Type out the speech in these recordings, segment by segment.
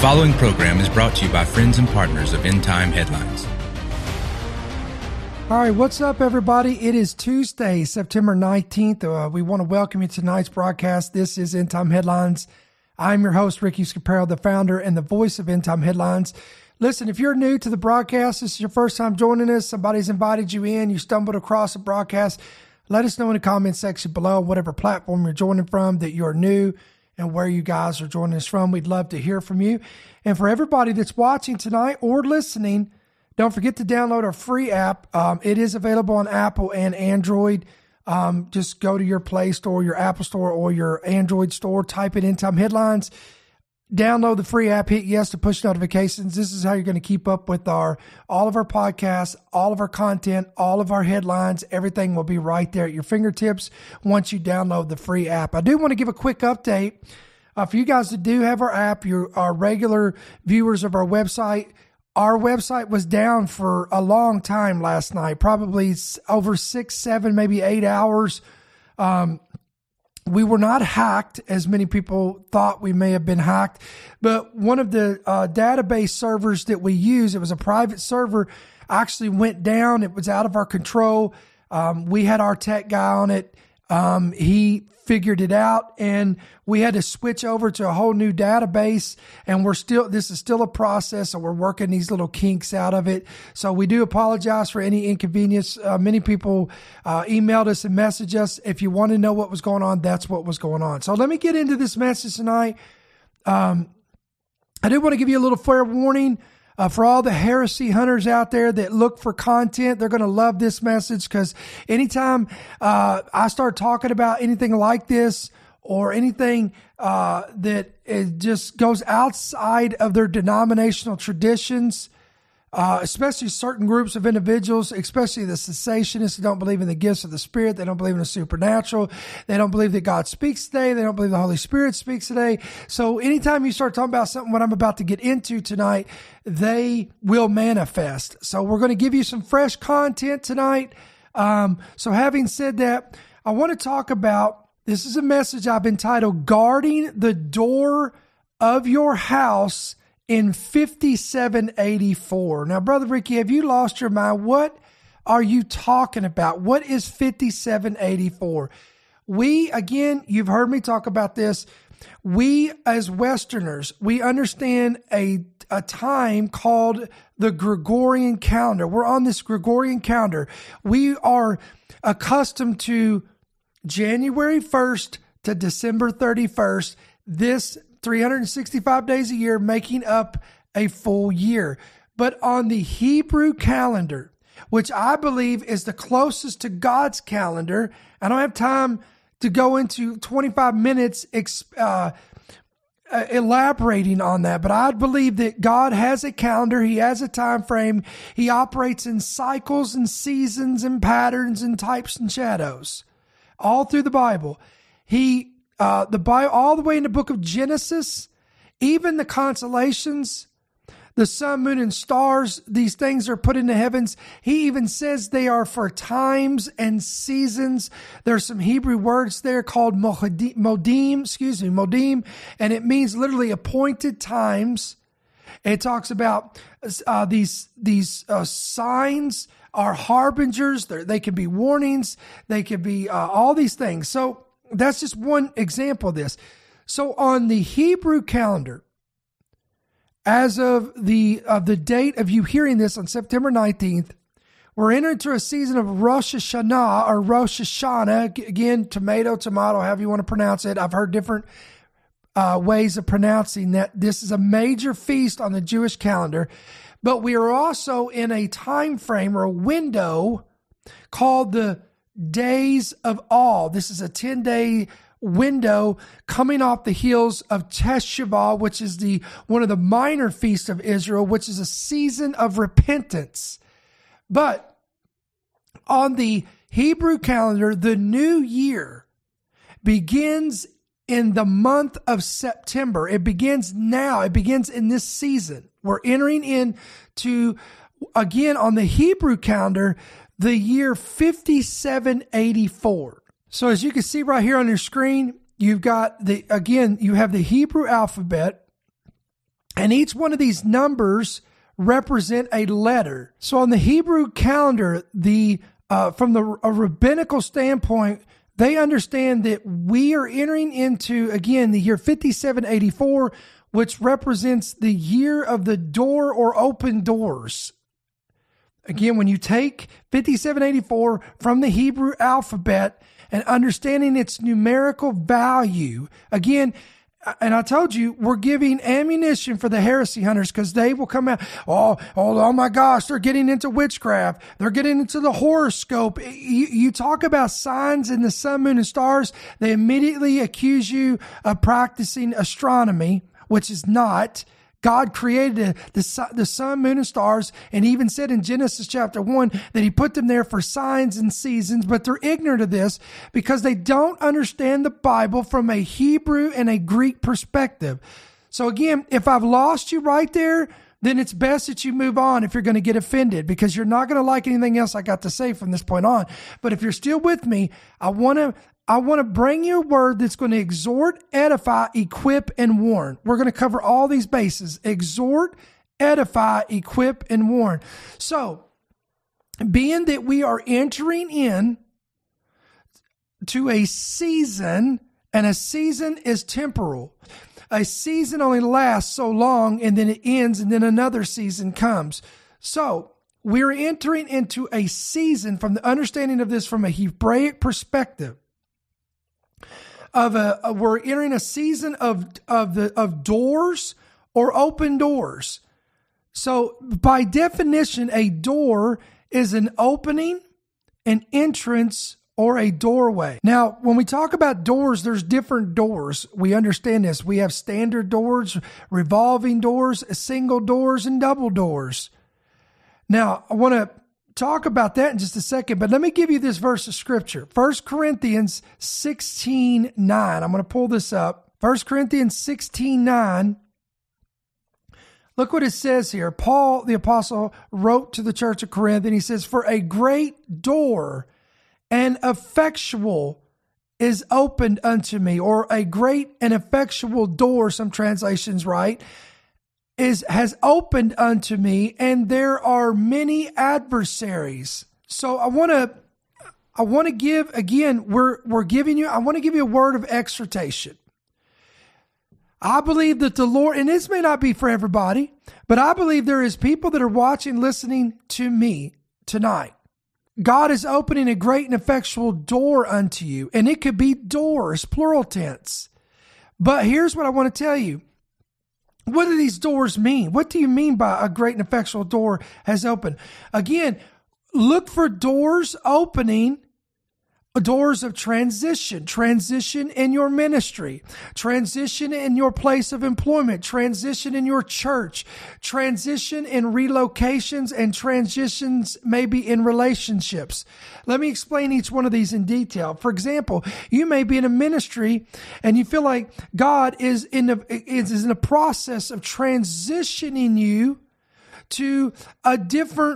following program is brought to you by friends and partners of End Time Headlines. All right, what's up, everybody? It is Tuesday, September 19th. We want to welcome you to tonight's broadcast. This is End Time Headlines. I'm your host, Ricky Scaparo, the founder and the voice of End Time Headlines. Listen, if you're new to the broadcast, this is your first time joining us, somebody's invited you in, you stumbled across the broadcast, let us know in the comment section below, whatever platform you're joining from, that you're new and where you guys are joining us from. We'd love to hear from you. And for everybody that's watching tonight or listening, don't forget to download our free app. It is available on Apple and Android. Just go to your Play Store, your Apple Store, or your Android store, type in End Time Headlines, download the free app, hit yes to push notifications. This is how you're going to keep up with all of our podcasts, all of our content, all of our headlines. Everything will be right there at your fingertips once you download the free app. I do want to give a quick update. For you guys that do have our app, you are regular viewers of our website. Our website was down for a long time last night, probably over 6, 7, maybe 8 hours. We were not hacked, as many people thought we may have been hacked, but one of the database servers that we use, it was a private server, actually went down. It was out of our control. We had our tech guy on it. He figured it out, and we had to switch over to a whole new database, and this is still a process, so we're working these little kinks out of it. So we do apologize for any inconvenience. Many people emailed us and messaged us. If you want to know what was going on, that's what was going on. So let me get into this message tonight. I do want to give you a little fair warning. For all the heresy hunters out there that look for content, they're going to love this message, because anytime I start talking about anything like this or anything that it just goes outside of their denominational traditions, especially certain groups of individuals, especially the cessationists who don't believe in the gifts of the Spirit, they don't believe in the supernatural, they don't believe that God speaks today, they don't believe the Holy Spirit speaks today. So anytime you start talking about something what I'm about to get into tonight, they will manifest. So we're going to give you some fresh content tonight. So having said that, I want to talk about, this is a message I've entitled, Guarding the Door of Your House in 5784. Now, Brother Ricky, have you lost your mind? What are you talking about? What is 5784? Again, you've heard me talk about this. We as Westerners, we understand a time called the Gregorian calendar. We're on this Gregorian calendar. We are accustomed to January 1st to December 31st, this 365 days a year, making up a full year. But on the Hebrew calendar, which I believe is the closest to God's calendar, I don't have time to go into 25 minutes elaborating on that, but I believe that God has a calendar. He has a time frame. He operates in cycles and seasons and patterns and types and shadows all through the Bible. The Bible, all the way in the book of Genesis, even the constellations, the sun, moon, and stars, these things are put in the heavens. He even says they are for times and seasons. There's some Hebrew words there called modim, and it means literally appointed times. It talks about these signs are harbingers. They can be warnings. They can be all these things. So that's just one example of this. So on the Hebrew calendar, as of the date of you hearing this on September 19th, we're entering into a season of Rosh Hashanah, or Rosh Hashanah. Again, tomato, however you want to pronounce it. I've heard different ways of pronouncing that. This is a major feast on the Jewish calendar, but we are also in a time frame or a window called the Days of Awe. This is a 10-day window coming off the heels of Teshuvah, which is one of the minor feasts of Israel, which is a season of repentance. But on the Hebrew calendar, the new year begins in the month of September. It begins now. It begins in this season. We're entering into, again, on the Hebrew calendar, the year 5784. So as you can see right here on your screen, you've got you have the Hebrew alphabet. And each one of these numbers represent a letter. So on the Hebrew calendar, from a rabbinical standpoint, they understand that we are entering into, again, the year 5784, which represents the year of the door or open doors. Again, when you take 5784 from the Hebrew alphabet and understanding its numerical value, again, and I told you, we're giving ammunition for the heresy hunters because they will come out, oh my gosh, they're getting into witchcraft. They're getting into the horoscope. You talk about signs in the sun, moon, and stars, they immediately accuse you of practicing astronomy, which is not. God created the sun, moon, and stars, and even said in Genesis chapter 1 that he put them there for signs and seasons, but they're ignorant of this because they don't understand the Bible from a Hebrew and a Greek perspective. So again, if I've lost you right there, then it's best that you move on if you're going to get offended, because you're not going to like anything else I got to say from this point on. But if you're still with me, I want to bring you a word that's going to exhort, edify, equip, and warn. We're going to cover all these bases: exhort, edify, equip, and warn. So, being that we are entering in to a season, and a season is temporal. A season only lasts so long, and then it ends, and then another season comes. So, we're entering into a season from the understanding of this from a Hebraic perspective. We're entering a season of doors or open doors. So by definition, a door is an opening, an entrance, or a doorway. Now, when we talk about doors, there's different doors. We understand this. We have standard doors, revolving doors, single doors, and double doors. Now, I want to talk about that in just a second, but let me give you this verse of scripture. 1 Corinthians 16:9. I'm going to pull this up. 1 Corinthians 16:9. Look what it says here. Paul, the apostle, wrote to the church of Corinth, and he says, "For a great door and effectual is opened unto me," or a great and effectual door, some translations write, has opened unto me, and there are many adversaries. So I want to give, again, I want to give you a word of exhortation. I believe that the Lord, and this may not be for everybody, but I believe there is people that are watching, listening to me tonight. God is opening a great and effectual door unto you, and it could be doors, plural tense. But here's what I want to tell you. What do these doors mean? What do you mean by a great and effectual door has opened? Again, look for doors opening, doors of transition in your ministry, transition in your place of employment, transition in your church, transition in relocations, and transitions maybe in relationships. Let me explain each one of these in detail. For example, you may be in a ministry and you feel like God is in a process of transitioning you to a different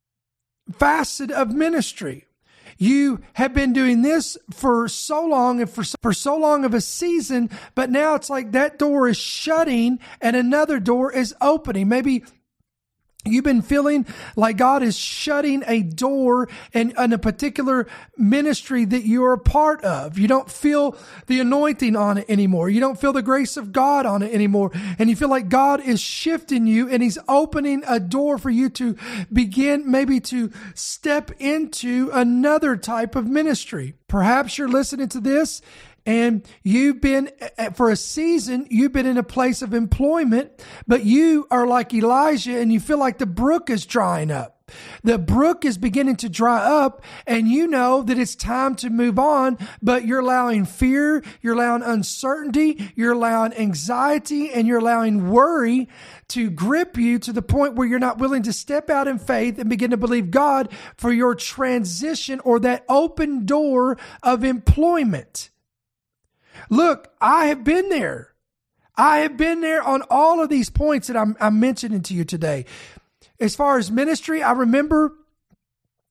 facet of ministry. You have been doing this for so long and for so long of a season, but now it's like that door is shutting and another door is opening. Maybe you've been feeling like God is shutting a door in a particular ministry that you're a part of. You don't feel the anointing on it anymore. You don't feel the grace of God on it anymore. And you feel like God is shifting you and he's opening a door for you to begin maybe to step into another type of ministry. Perhaps you're listening to this and you've been, for a season, you've been in a place of employment, but you are like Elijah and you feel like the brook is drying up. The brook is beginning to dry up and you know that it's time to move on, but you're allowing fear, you're allowing uncertainty, you're allowing anxiety, and you're allowing worry to grip you to the point where you're not willing to step out in faith and begin to believe God for your transition or that open door of employment. Look, I have been there. I have been there on all of these points that I'm mentioning to you today. As far as ministry, I remember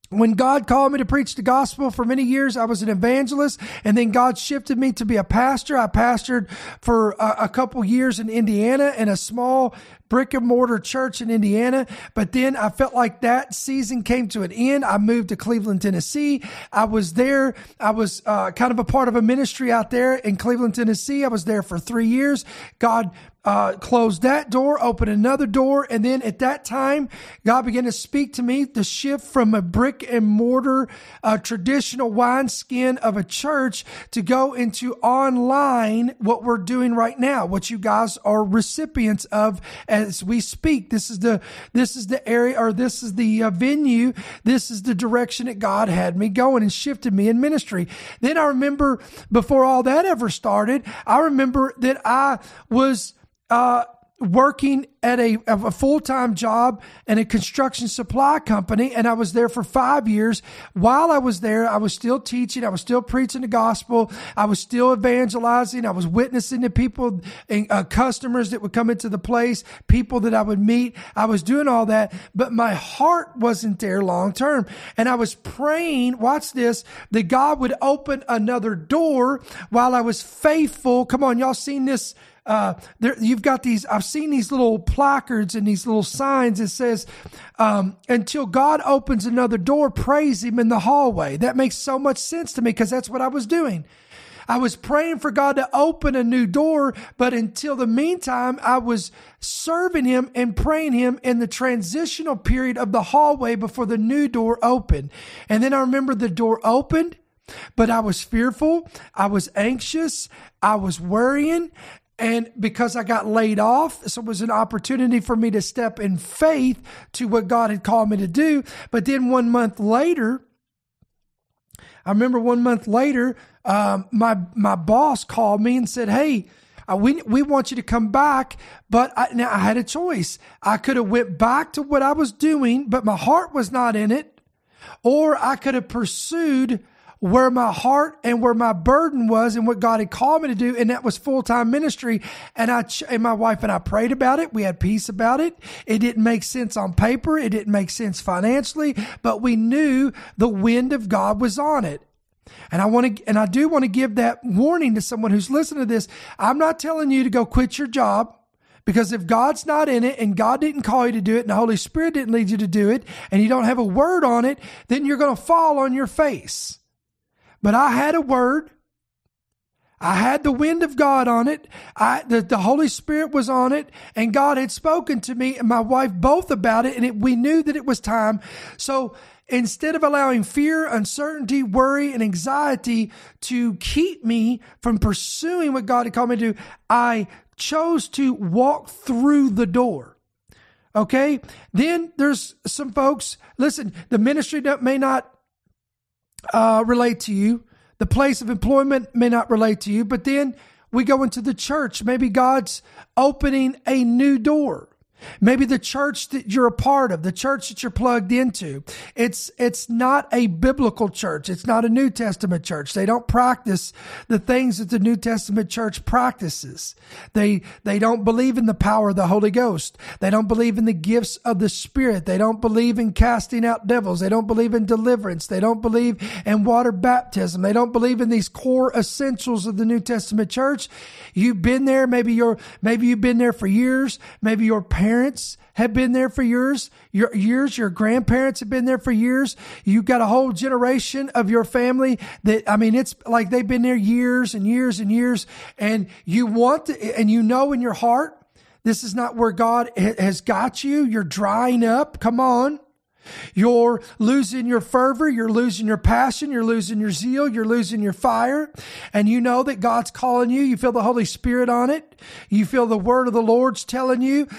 When God called me to preach the gospel for many years, I was an evangelist, and then God shifted me to be a pastor. I pastored for a couple years in Indiana in a small brick and mortar church in Indiana. But then I felt like that season came to an end. I moved to Cleveland, Tennessee. I was there. I was kind of a part of a ministry out there in Cleveland, Tennessee. I was there for 3 years. God closed that door, opened another door. And then at that time, God began to speak to me to shift from a brick and mortar, traditional wineskin of a church to go into online, what we're doing right now, what you guys are recipients of as we speak. This is the area, or this is the venue. This is the direction that God had me going and shifted me in ministry. Then I remember, before all that ever started, I remember that I was working at a full-time job in a construction supply company, and I was there for 5 years. While I was there, I was still teaching. I was still preaching the gospel. I was still evangelizing. I was witnessing to people and customers that would come into the place, people that I would meet. I was doing all that, but my heart wasn't there long term. And I was praying, watch this, that God would open another door while I was faithful. Come on, y'all seen this? You've got these, I've seen these little placards and these little signs that says, until God opens another door, praise him in the hallway. That makes so much sense to me, because that's what I was doing. I was praying for God to open a new door, but until the meantime, I was serving him and praying him in the transitional period of the hallway before the new door opened. And then I remember the door opened, but I was fearful. I was anxious. I was worrying. And because I got laid off, so it was an opportunity for me to step in faith to what God had called me to do. But then 1 month later, I remember 1 month later, my boss called me and said, hey, we want you to come back. But now I had a choice. I could have went back to what I was doing, but my heart was not in it. Or I could have pursued where my heart and where my burden was and what God had called me to do. And that was full-time ministry. And my wife and I prayed about it. We had peace about it. It didn't make sense on paper. It didn't make sense financially, but we knew the wind of God was on it. And I do want to give that warning to someone who's listening to this. I'm not telling you to go quit your job, because if God's not in it and God didn't call you to do it and the Holy Spirit didn't lead you to do it and you don't have a word on it, then you're going to fall on your face. But I had a word. I had the wind of God on it. The Holy Spirit was on it, and God had spoken to me and my wife both about it, and we knew that it was time. So instead of allowing fear, uncertainty, worry, and anxiety to keep me from pursuing what God had called me to do, I chose to walk through the door. Okay? Then there's some folks, listen, the ministry may not relate to you. The place of employment may not relate to you, but then we go into the church. Maybe God's opening a new door. Maybe the church that you're a part of, the church that you're plugged into, it's not a biblical church. It's not a New Testament church. They don't practice the things that the New Testament church practices. They don't believe in the power of the Holy Ghost. They don't believe in the gifts of the Spirit. They don't believe in casting out devils. They don't believe in deliverance. They don't believe in water baptism. They don't believe in these core essentials of the New Testament church. You've been there. Maybe you've been there for years. Maybe your parents have been there for years. Your grandparents have been there for years. You've got a whole generation of your family it's like they've been there years and years and years. And you want to, and you know in your heart, this is not where God has got you. You're drying up. Come on. You're losing your fervor. You're losing your passion. You're losing your zeal. You're losing your fire. And you know that God's calling you. You feel the Holy Spirit on it. You feel the word of the Lord's telling you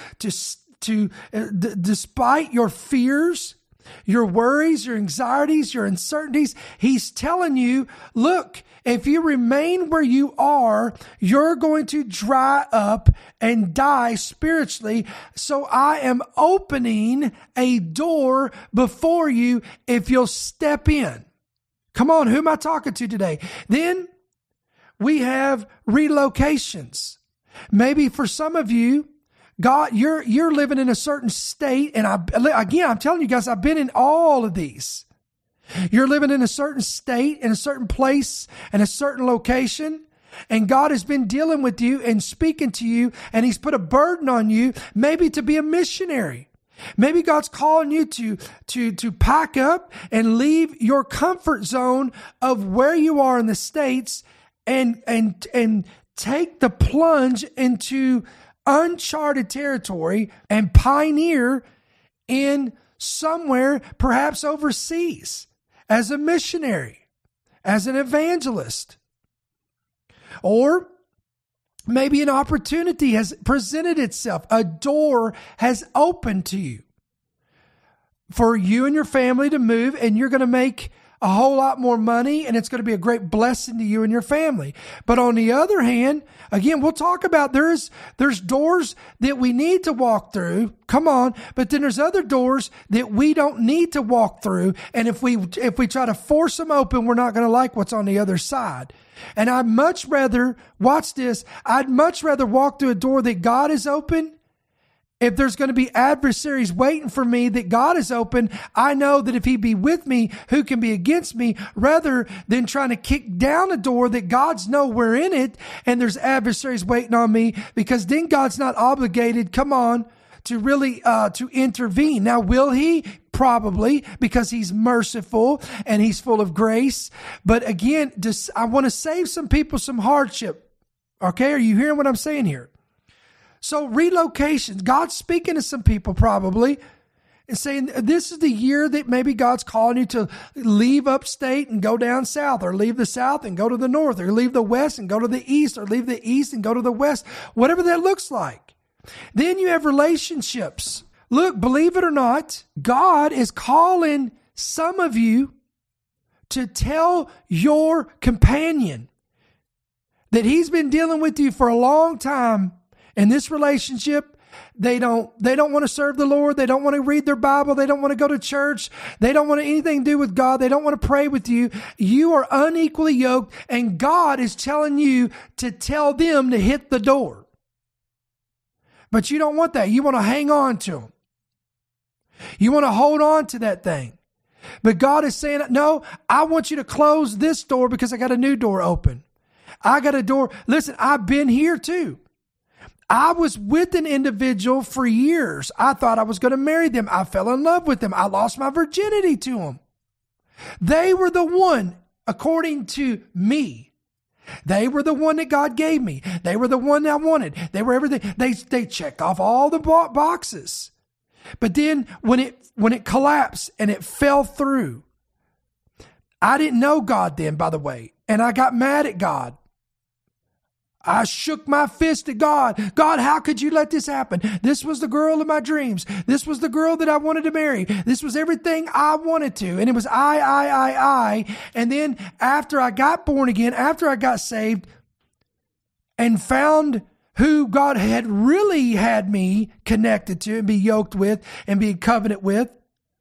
despite your fears, your worries, your anxieties, your uncertainties, he's telling you, look, if you remain where you are, you're going to dry up and die spiritually. So I am opening a door before you if you'll step in. Come on, who am I talking to today? Then we have relocations. Maybe for some of you, God, you're living in a certain state. And I'm telling you guys, I've been in all of these. You're living in a certain state, in a certain place, in a certain location, and God has been dealing with you and speaking to you, and He's put a burden on you, maybe to be a missionary. Maybe God's calling you to pack up and leave your comfort zone of where you are in the States and take the plunge into uncharted territory and pioneer in somewhere, perhaps overseas, as a missionary, as an evangelist. Or maybe an opportunity has presented itself. A door has opened to you for you and your family to move, and you're going to make a whole lot more money, and it's going to be a great blessing to you and your family. But on the other hand, again, we'll talk about there's doors that we need to walk through. Come on. But then there's other doors that we don't need to walk through. And if we try to force them open, we're not going to like what's on the other side. And I'd much rather, watch this, I'd much rather walk through a door that God has opened. If there's going to be adversaries waiting for me that God has opened, I know that if He be with me, who can be against me, rather than trying to kick down a door that God's nowhere in it and there's adversaries waiting on me, because then God's not obligated, come on, to really to intervene. Now, will He? Probably, because He's merciful and He's full of grace. But again, I want to save some people some hardship. Okay, are you hearing what I'm saying here? So relocations, God's speaking to some people probably and saying, this is the year that maybe God's calling you to leave upstate and go down south, or leave the south and go to the north, or leave the west and go to the east, or leave the east and go to the west, whatever that looks like. Then you have relationships. Look, believe it or not, God is calling some of you to tell your companion that He's been dealing with you for a long time. In this relationship, they don't want to serve the Lord. They don't want to read their Bible. They don't want to go to church. They don't want anything to do with God. They don't want to pray with you. You are unequally yoked, and God is telling you to tell them to hit the door. But you don't want that. You want to hang on to them. You want to hold on to that thing. But God is saying, no, I want you to close this door because I got a new door open. I got a door. Listen, I've been here too. I was with an individual for years. I thought I was going to marry them. I fell in love with them. I lost my virginity to them. They were the one, according to me. They were the one that God gave me. They were the one I wanted. They were everything. They checked off all the boxes. But then when it collapsed and it fell through, I didn't know God then, by the way, and I got mad at God. I shook my fist at God. God, how could you let this happen? This was the girl of my dreams. This was the girl that I wanted to marry. This was everything I wanted to. And it was I. And then after I got born again, after I got saved and found who God had really had me connected to and be yoked with and be in covenant with,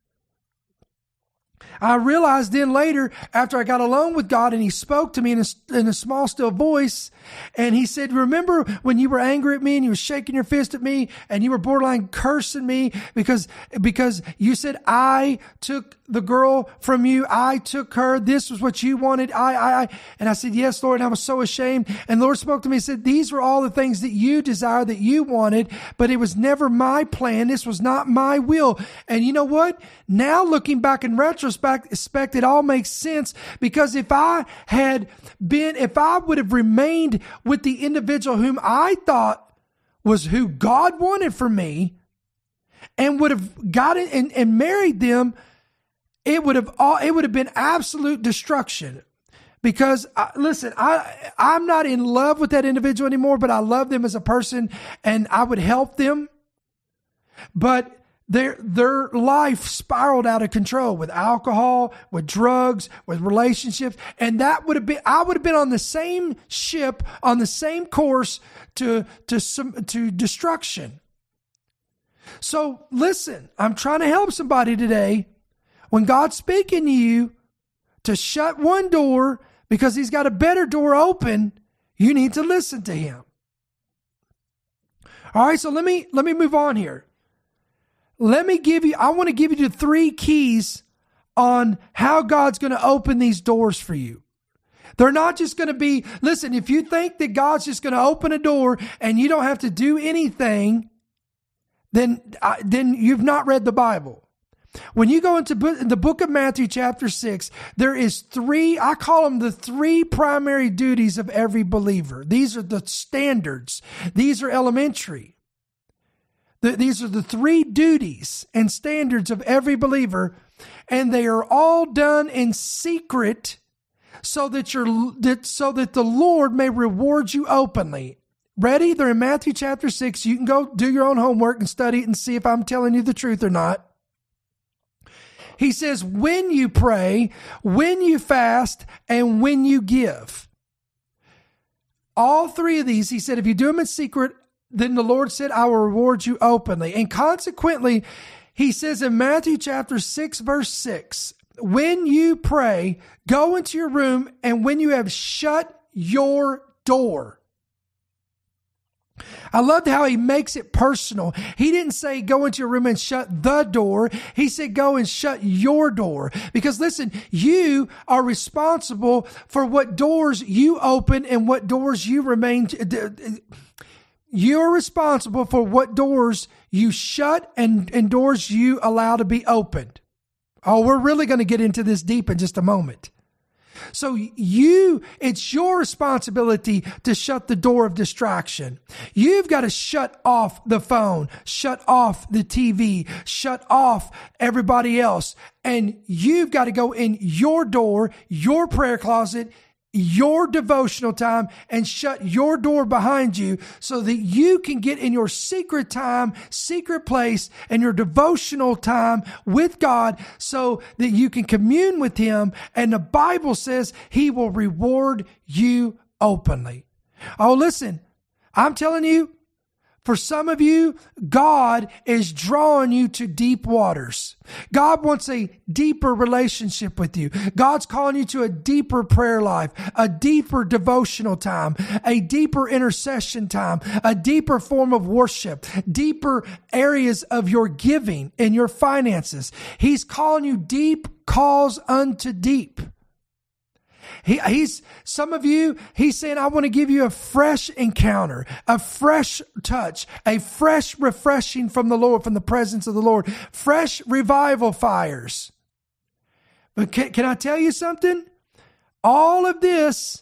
I realized then later, after I got alone with God and He spoke to me in a small, still voice, and He said, remember when you were angry at me and you were shaking your fist at me and you were borderline cursing me because you said, I took the girl from you. I took her. This was what you wanted. I. And I said, yes, Lord. And I was so ashamed. And the Lord spoke to me and said, these were all the things that you desired, that you wanted, but it was never my plan. This was not my will. And you know what? Now looking back in retrospect, it all makes sense, because if I would have remained with the individual whom I thought was who God wanted for me and would have gotten and married them, it would have been absolute destruction. Because listen, I'm not in love with that individual anymore, but I love them as a person and I would help them. But their life spiraled out of control with alcohol, with drugs, with relationships. And I would have been on the same ship, on the same course to destruction. So listen, I'm trying to help somebody today. When God's speaking to you to shut one door because He's got a better door open, you need to listen to Him. All right, so let me move on here. I want to give you the 3 keys on how God's going to open these doors for you. They're not just going to be, listen, if you think that God's just going to open a door and you don't have to do anything, then you've not read the Bible. When you go into the book of Matthew chapter 6, there is I call them the 3 primary duties of every believer. These are the standards. These are elementary. These are the 3 duties and standards of every believer, and they are all done in secret so that the Lord may reward you openly. Ready? They're in Matthew chapter 6. You can go do your own homework and study it and see if I'm telling you the truth or not. He says, when you pray, when you fast, and when you give. All 3 of these, he said, if you do them in secret, then the Lord said, I will reward you openly. And consequently, he says in Matthew chapter 6, verse 6, when you pray, go into your room, and when you have shut your door. I loved how he makes it personal. He didn't say go into your room and shut the door. He said go and shut your door. Because listen, you are responsible for what doors you open and what doors you remain. You're responsible for what doors you shut and doors you allow to be opened. Oh, we're really going to get into this deep in just a moment. So it's your responsibility to shut the door of distraction. You've got to shut off the phone, shut off the TV, shut off everybody else. And you've got to go in your door, your prayer closet, your devotional time, and shut your door behind you so that you can get in your secret time, secret place, and your devotional time with God so that you can commune with Him. And the Bible says He will reward you openly. Oh, listen, I'm telling you, for some of you, God is drawing you to deep waters. God wants a deeper relationship with you. God's calling you to a deeper prayer life, a deeper devotional time, a deeper intercession time, a deeper form of worship, deeper areas of your giving and your finances. He's calling you deep calls unto deep. He's saying, I want to give you a fresh encounter, a fresh touch, a fresh refreshing from the Lord, from the presence of the Lord, fresh revival fires. But can I tell you something? All of this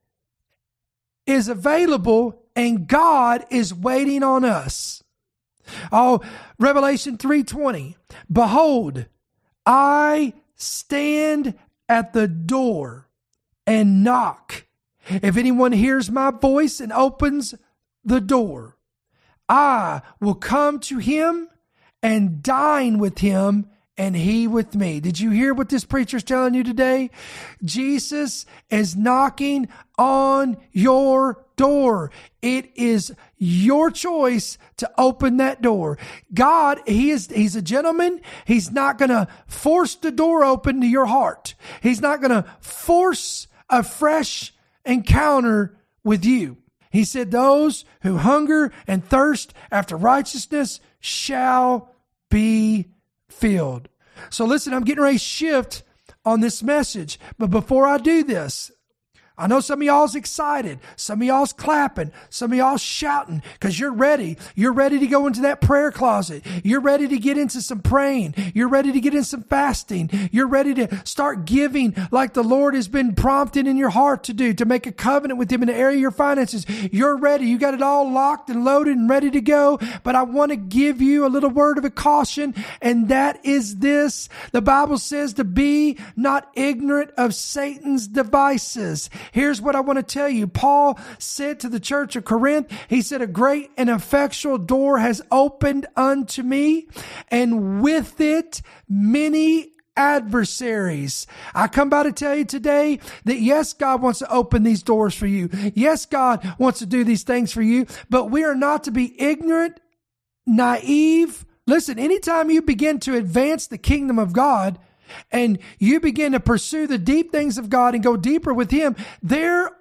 is available and God is waiting on us. Oh, Revelation 3:20. Behold, I stand at the door and knock. If anyone hears my voice and opens the door, I will come to him and dine with him and he with me. Did you hear what this preacher's telling you today? Jesus is knocking on your door. It is your choice to open that door. God, He's a gentleman. He's not going to force the door open to your heart. He's not going to force a fresh encounter with you. He said, those who hunger and thirst after righteousness shall be filled. So listen, I'm getting ready to shift on this message. But before I do this, I know some of y'all's excited. Some of y'all's clapping. Some of y'all's shouting because you're ready. You're ready to go into that prayer closet. You're ready to get into some praying. You're ready to get in some fasting. You're ready to start giving like the Lord has been prompting in your heart to do, to make a covenant with Him in the area of your finances. You're ready. You got it all locked and loaded and ready to go. But I want to give you a little word of a caution, and that is this. The Bible says to be not ignorant of Satan's devices. Here's what I want to tell you. Paul said to the church of Corinth, he said, a great and effectual door has opened unto me, and with it many adversaries. I come by to tell you today that yes, God wants to open these doors for you. Yes, God wants to do these things for you, but we are not to be ignorant, naive. Listen, anytime you begin to advance the kingdom of God, and you begin to pursue the deep things of God and go deeper with Him, there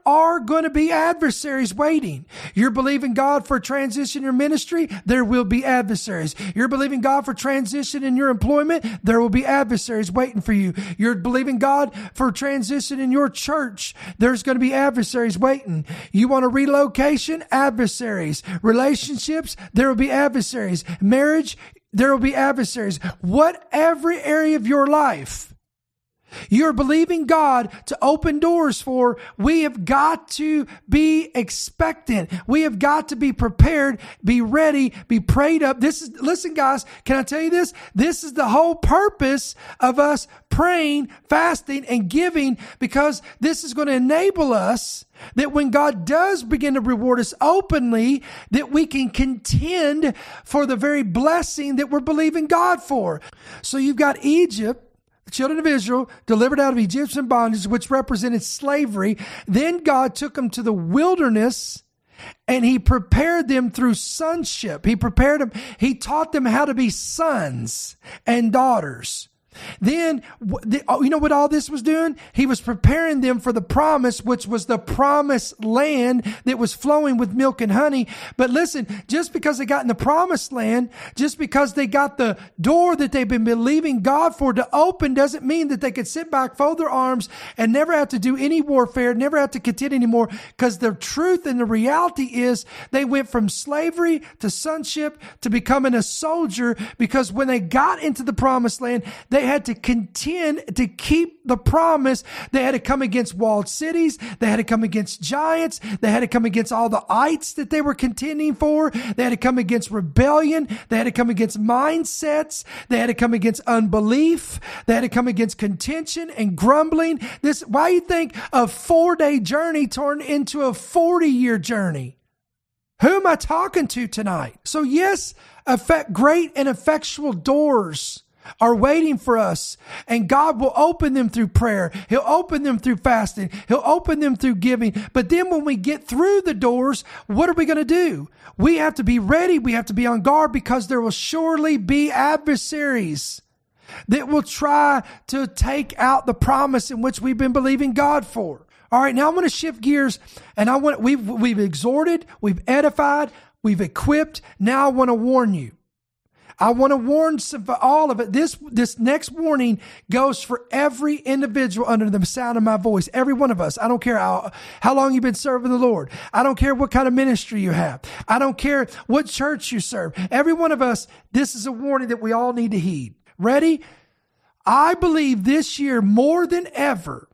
are going to be adversaries waiting. You're believing God for transition in your ministry, there will be adversaries. You're believing God for transition in your employment, there will be adversaries waiting for you. You're believing God for transition in your church, there's going to be adversaries waiting. You want a relocation? Adversaries. Relationships? There will be adversaries. Marriage? There will be adversaries. Whatever area of your life you're believing God to open doors for, we have got to be expectant. We have got to be prepared, be ready, be prayed up. Listen guys, can I tell you this? This is the whole purpose of us praying, fasting, and giving, because this is going to enable us that when God does begin to reward us openly, that we can contend for the very blessing that we're believing God for. So you've got Egypt, the children of Israel, delivered out of Egyptian bondage, which represented slavery. Then God took them to the wilderness and he prepared them through sonship. He prepared them. He taught them how to be sons and daughters. Then, you know what all this was doing? He was preparing them for the promise, which was the promised land that was flowing with milk and honey. But listen, just because they got in the promised land, just because they got the door that they've been believing God for to open, doesn't mean that they could sit back, fold their arms, and never have to do any warfare, never have to contend anymore. Because the truth and the reality is they went from slavery to sonship to becoming a soldier, because when they got into the promised land, they had to contend to keep the promise. They had to come against walled cities. They had to come against giants. They had to come against all the ites that they were contending for. They had to come against rebellion. They had to come against mindsets. They had to come against unbelief. They had to come against contention and grumbling. Why you think a 4-day journey turned into a 40-year journey? Who am I talking to tonight? So yes, great and effectual doors are waiting for us, and God will open them through prayer. He'll open them through fasting. He'll open them through giving. But then when we get through the doors, what are we going to do? We have to be ready. We have to be on guard, because there will surely be adversaries that will try to take out the promise in which we've been believing God for. All right, now I'm going to shift gears, and we've exhorted, we've edified, we've equipped. Now I want to warn you. I want to warn all of it. This next warning goes for every individual under the sound of my voice. Every one of us. I don't care how long you've been serving the Lord. I don't care what kind of ministry you have. I don't care what church you serve. Every one of us, this is a warning that we all need to heed. Ready? I believe this year more than ever,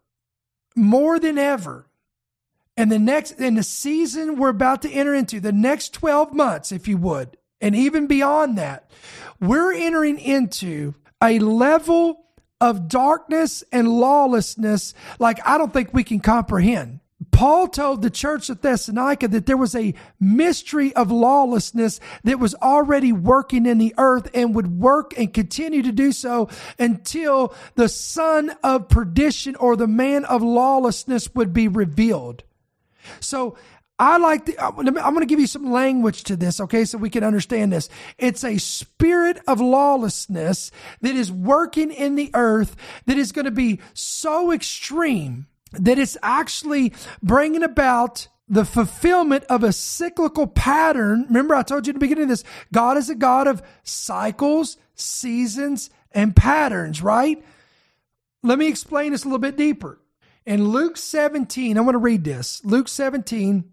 in the season we're about to enter into, the next 12 months, if you would, and even beyond that, we're entering into a level of darkness and lawlessness like I don't think we can comprehend. Paul told the church of Thessalonica that there was a mystery of lawlessness that was already working in the earth and would work and continue to do so until the son of perdition, or the man of lawlessness, would be revealed. So I'm going to give you some language to this, okay, so we can understand this. It's a spirit of lawlessness that is working in the earth that is going to be so extreme that it's actually bringing about the fulfillment of a cyclical pattern. Remember, I told you at the beginning of this, God is a God of cycles, seasons, and patterns, right? Let me explain this a little bit deeper. In Luke 17, I want to read this. Luke 17,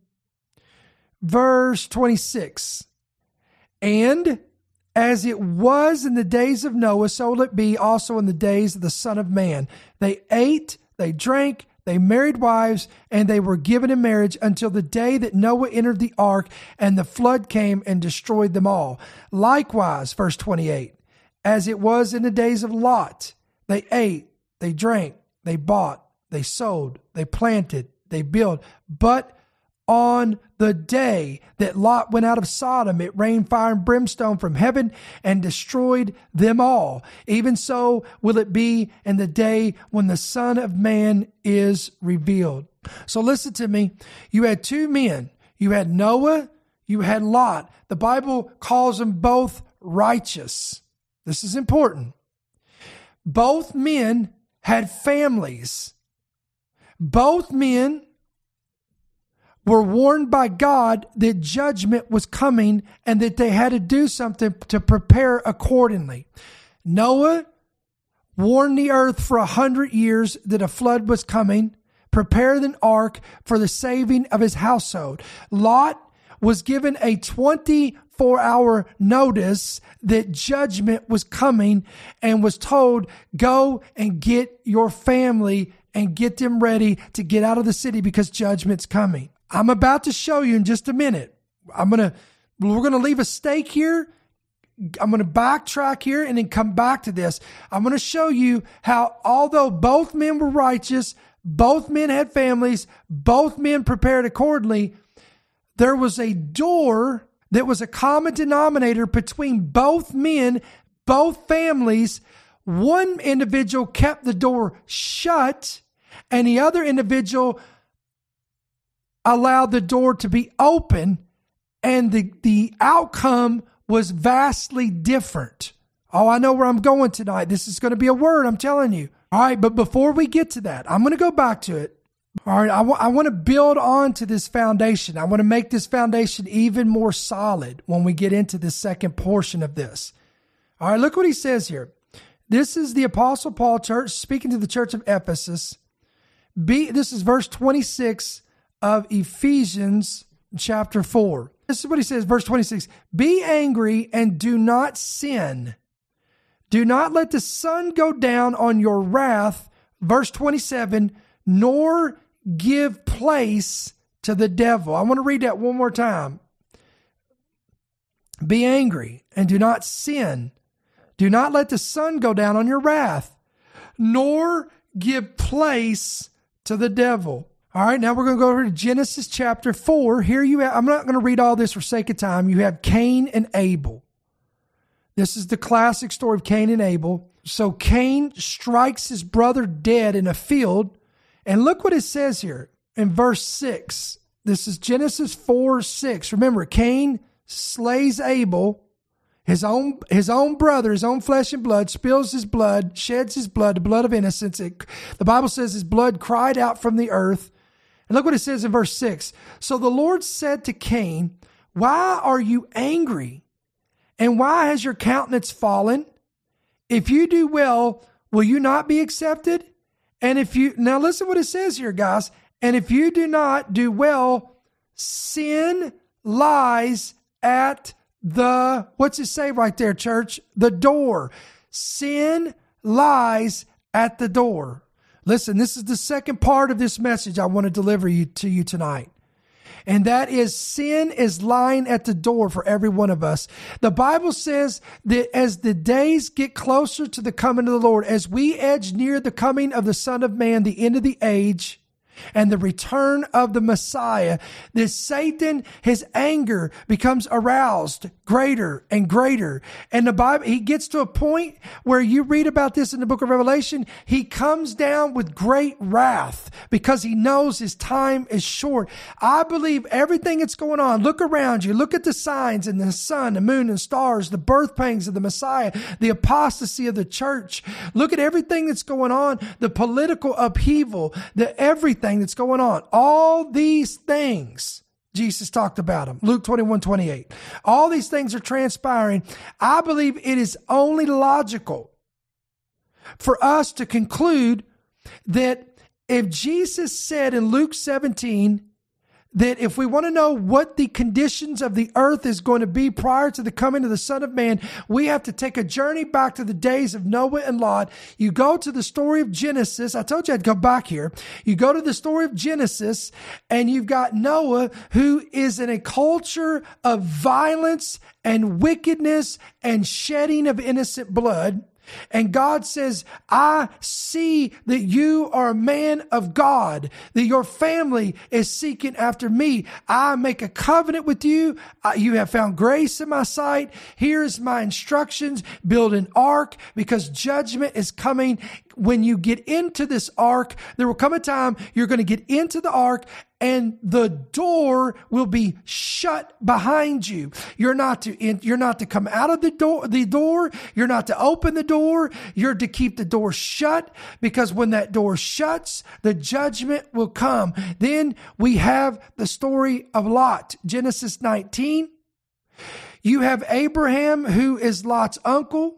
verse 26. And as it was in the days of Noah, so will it be also in the days of the Son of Man. They ate, they drank, they married wives, and they were given in marriage until the day that Noah entered the ark, and the flood came and destroyed them all. Likewise, verse 28, as it was in the days of Lot, they ate, they drank, they bought, they sold, they planted, they built. But on the day that Lot went out of Sodom, it rained fire and brimstone from heaven and destroyed them all. Even so will it be in the day when the Son of Man is revealed. So listen to me. You had two men. You had Noah, you had Lot. The Bible calls them both righteous. This is important. Both men had families. Both men were warned by God that judgment was coming and that they had to do something to prepare accordingly. Noah warned the earth for 100 years that a flood was coming, prepared an ark for the saving of his household. Lot was given a 24-hour notice that judgment was coming and was told, go and get your family and get them ready to get out of the city because judgment's coming. I'm about to show you in just a minute. We're going to leave a stake here. I'm going to backtrack here and then come back to this. I'm going to show you how, although both men were righteous, both men had families, both men prepared accordingly, there was a door that was a common denominator between both men, both families. One individual kept the door shut and the other individual allowed the door to be open, and the outcome was vastly different. Oh, I know where I'm going tonight. This is going to be a word, I'm telling you. All right, but before we get to that, I'm going to go back to it. All right, I want to build on to this foundation. I want to make this foundation even more solid when we get into the second portion of this. All right, look what he says here. This is the Apostle Paul church speaking to the church of Ephesus. This is verse 26 of Ephesians chapter 4. This is what he says, verse 26. Be angry and do not sin. Do not let the sun go down on your wrath. Verse 27, nor give place to the devil. I want to read that one more time. Be angry and do not sin. Do not let the sun go down on your wrath, nor give place to the devil. All right, now we're going to go over to Genesis chapter 4. Here you have, I'm not going to read all this for sake of time. You have Cain and Abel. This is the classic story of Cain and Abel. So Cain strikes his brother dead in a field. And look what it says here in verse 6. This is Genesis 4:6. Remember, Cain slays Abel, his own brother, his own flesh and blood, spills his blood, sheds his blood, the blood of innocence. The Bible says his blood cried out from the earth. And look what it says in verse 6. So the Lord said to Cain, why are you angry? And why has your countenance fallen? If you do well, will you not be accepted? And now listen what it says here, guys. And if you do not do well, sin lies at what's it say right there, church? The door. Sin lies at the door. Listen, this is the second part of this message I want to deliver to you tonight. And that is, sin is lying at the door for every one of us. The Bible says that as the days get closer to the coming of the Lord, as we edge near the coming of the Son of Man, the end of the age, and the return of the Messiah, that Satan, his anger becomes aroused greater and greater. And the Bible, he gets to a point where you read about this in the book of Revelation, he comes down with great wrath because he knows his time is short. I believe everything that's going on, look around you, look at the signs in the sun, the moon and stars, the birth pangs of the Messiah, the apostasy of the church. Look at everything that's going on, the political upheaval, everything that's going on. All these things, Jesus talked about them. Luke 21:28. All these things are transpiring. I believe it is only logical for us to conclude that if Jesus said in Luke 17 that if we want to know what the conditions of the earth is going to be prior to the coming of the Son of Man, we have to take a journey back to the days of Noah and Lot. You go to the story of Genesis. I told you I'd go back here. You go to the story of Genesis, and you've got Noah, who is in a culture of violence and wickedness and shedding of innocent blood. And God says, I see that you are a man of God, that your family is seeking after me. I make a covenant with you. You have found grace in my sight. Here's my instructions. Build an ark because judgment is coming. when you get into this ark, there will come a time you're going to get into the ark and the door will be shut behind you. You're not to come out of the door. You're not to open the door. You're to keep the door shut, because when that door shuts, the judgment will come. Then we have the story of Lot, Genesis 19. You have Abraham, who is Lot's uncle.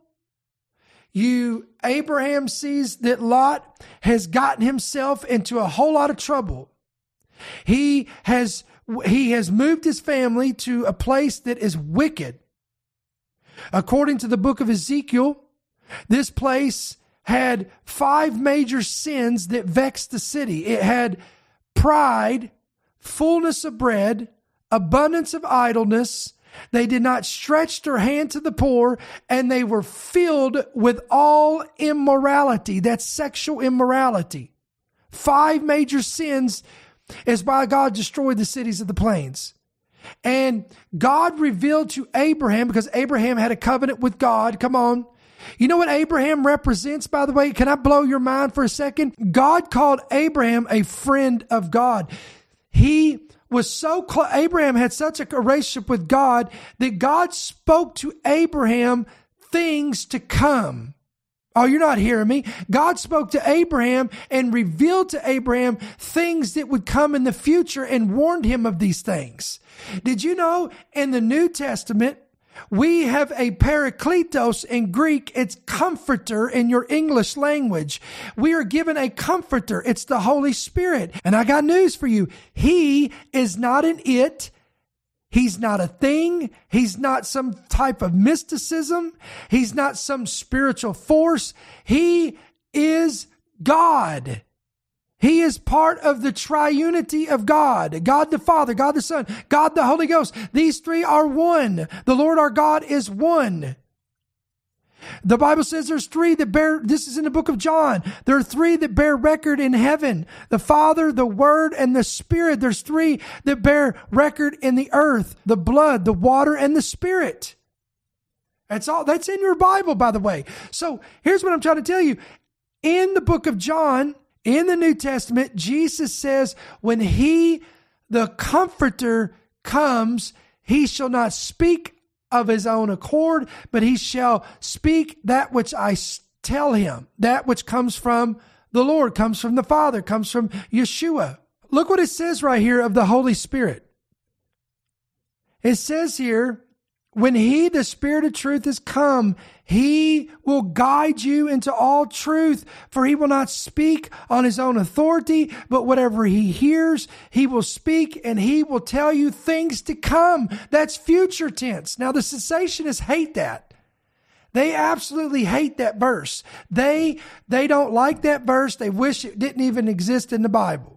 Abraham sees that Lot has gotten himself into a whole lot of trouble. He has moved his family to a place that is wicked. According to the book of Ezekiel, this place had 5 major sins that vexed the city. It had pride, fullness of bread, abundance of idleness. They did not stretch their hand to the poor, and they were filled with all immorality. That's sexual immorality. 5 major sins is why God destroyed the cities of the plains. And God revealed to Abraham, because Abraham had a covenant with God. Come on. You know what Abraham represents, by the way? Can I blow your mind for a second? God called Abraham a friend of God. He was so close. Abraham had such a relationship with God that God spoke to Abraham things to come. Oh, you're not hearing me. God spoke to Abraham and revealed to Abraham things that would come in the future and warned him of these things. Did you know in the New Testament, we have a parakletos in Greek. It's comforter in your English language. We are given a comforter. It's the Holy Spirit. And I got news for you. He is not an it. He's not a thing. He's not some type of mysticism. He's not some spiritual force. He is God. He is part of the triunity of God. God the Father, God the Son, God the Holy Ghost. These 3 are one. The Lord our God is one. The Bible says there's 3 that bear, this is in the book of John. There are 3 that bear record in heaven. The Father, the Word, and the Spirit. There's 3 that bear record in the earth. The blood, the water, and the Spirit. That's all. That's in your Bible, by the way. So here's what I'm trying to tell you. In the book of John, in the New Testament, Jesus says, when the Comforter comes, he shall not speak of his own accord, but he shall speak that which I tell him. That which comes from the Lord, comes from the Father, comes from Yeshua. Look what it says right here of the Holy Spirit. It says here, when he, the Spirit of truth, is come, he will guide you into all truth, for he will not speak on his own authority, but whatever he hears, he will speak, and he will tell you things to come. That's future tense. Now, the cessationists hate that. They absolutely hate that verse. They don't like that verse. They wish it didn't even exist in the Bible,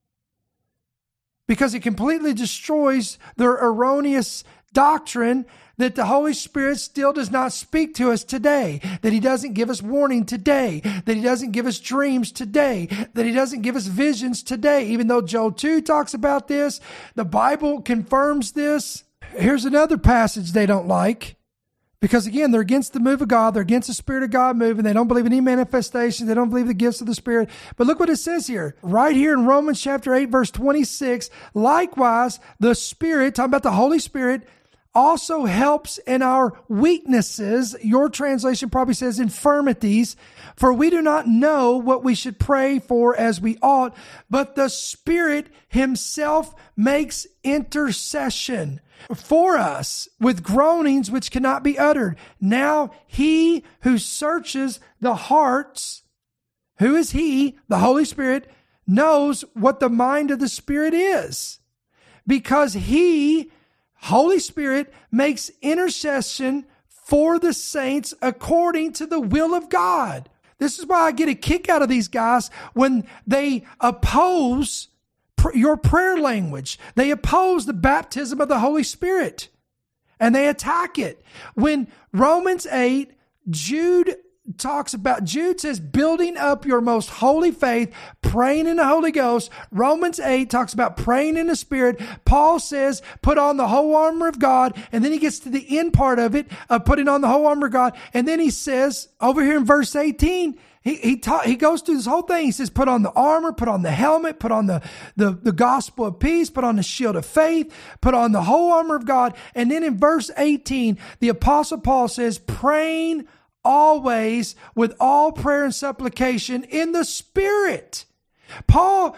because it completely destroys their erroneous doctrine that the Holy Spirit still does not speak to us today, that he doesn't give us warning today, that he doesn't give us dreams today, that he doesn't give us visions today. Even though Joel 2 talks about this, the Bible confirms this. Here's another passage they don't like, because again, they're against the move of God. They're against the Spirit of God moving. They don't believe in any manifestation. They don't believe the gifts of the Spirit. But look what it says here, right here in Romans chapter 8, verse 26. Likewise, the Spirit, talking about the Holy Spirit, also helps in our weaknesses. Your translation probably says infirmities. For we do not know what we should pray for as we ought, but the Spirit himself makes intercession for us with groanings which cannot be uttered. Now he who searches the hearts, who is he? The Holy Spirit, knows what the mind of the Spirit is, because he, Holy Spirit, makes intercession for the saints according to the will of God. This is why I get a kick out of these guys when they oppose your prayer language. They oppose the baptism of the Holy Spirit, and they attack it. When Romans 8, Jude says building up your most holy faith, praying in the Holy Ghost. Romans 8 talks about praying in the Spirit. Paul says put on the whole armor of God, and then he gets to the end part of it of putting on the whole armor of God, and then he says over here in verse 18, he goes through this whole thing. He says, put on the armor, put on the helmet, put on the gospel of peace, put on the shield of faith, put on the whole armor of God. And then in verse 18, the Apostle Paul says, praying always with all prayer and supplication in the Spirit. Paul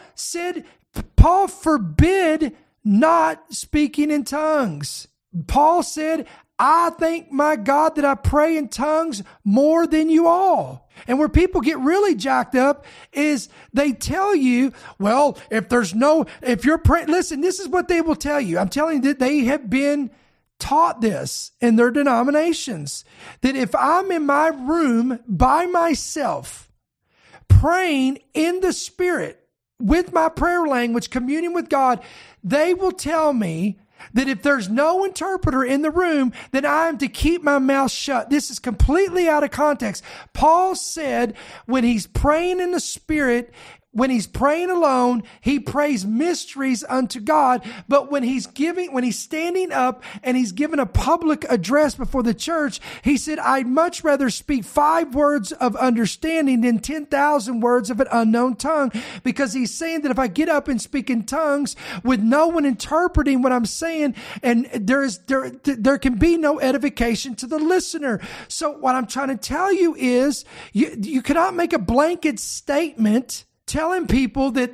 forbid not speaking in tongues. Paul said, I thank my God that I pray in tongues more than you all. And where people get really jacked up is they tell you, well, if you're praying, listen, this is what they will tell you. I'm telling you that they have been taught this in their denominations, that if I'm in my room by myself, praying in the Spirit with my prayer language, communing with God, they will tell me that if there's no interpreter in the room, then I am to keep my mouth shut. This is completely out of context. Paul said when he's praying in the Spirit, when he's praying alone, he prays mysteries unto God. But when he's standing up and he's giving a public address before the church, he said, I'd much rather speak 5 words of understanding than 10,000 words of an unknown tongue. Because he's saying that if I get up and speak in tongues with no one interpreting what I'm saying, and there can be no edification to the listener. So what I'm trying to tell you is you cannot make a blanket statement telling people that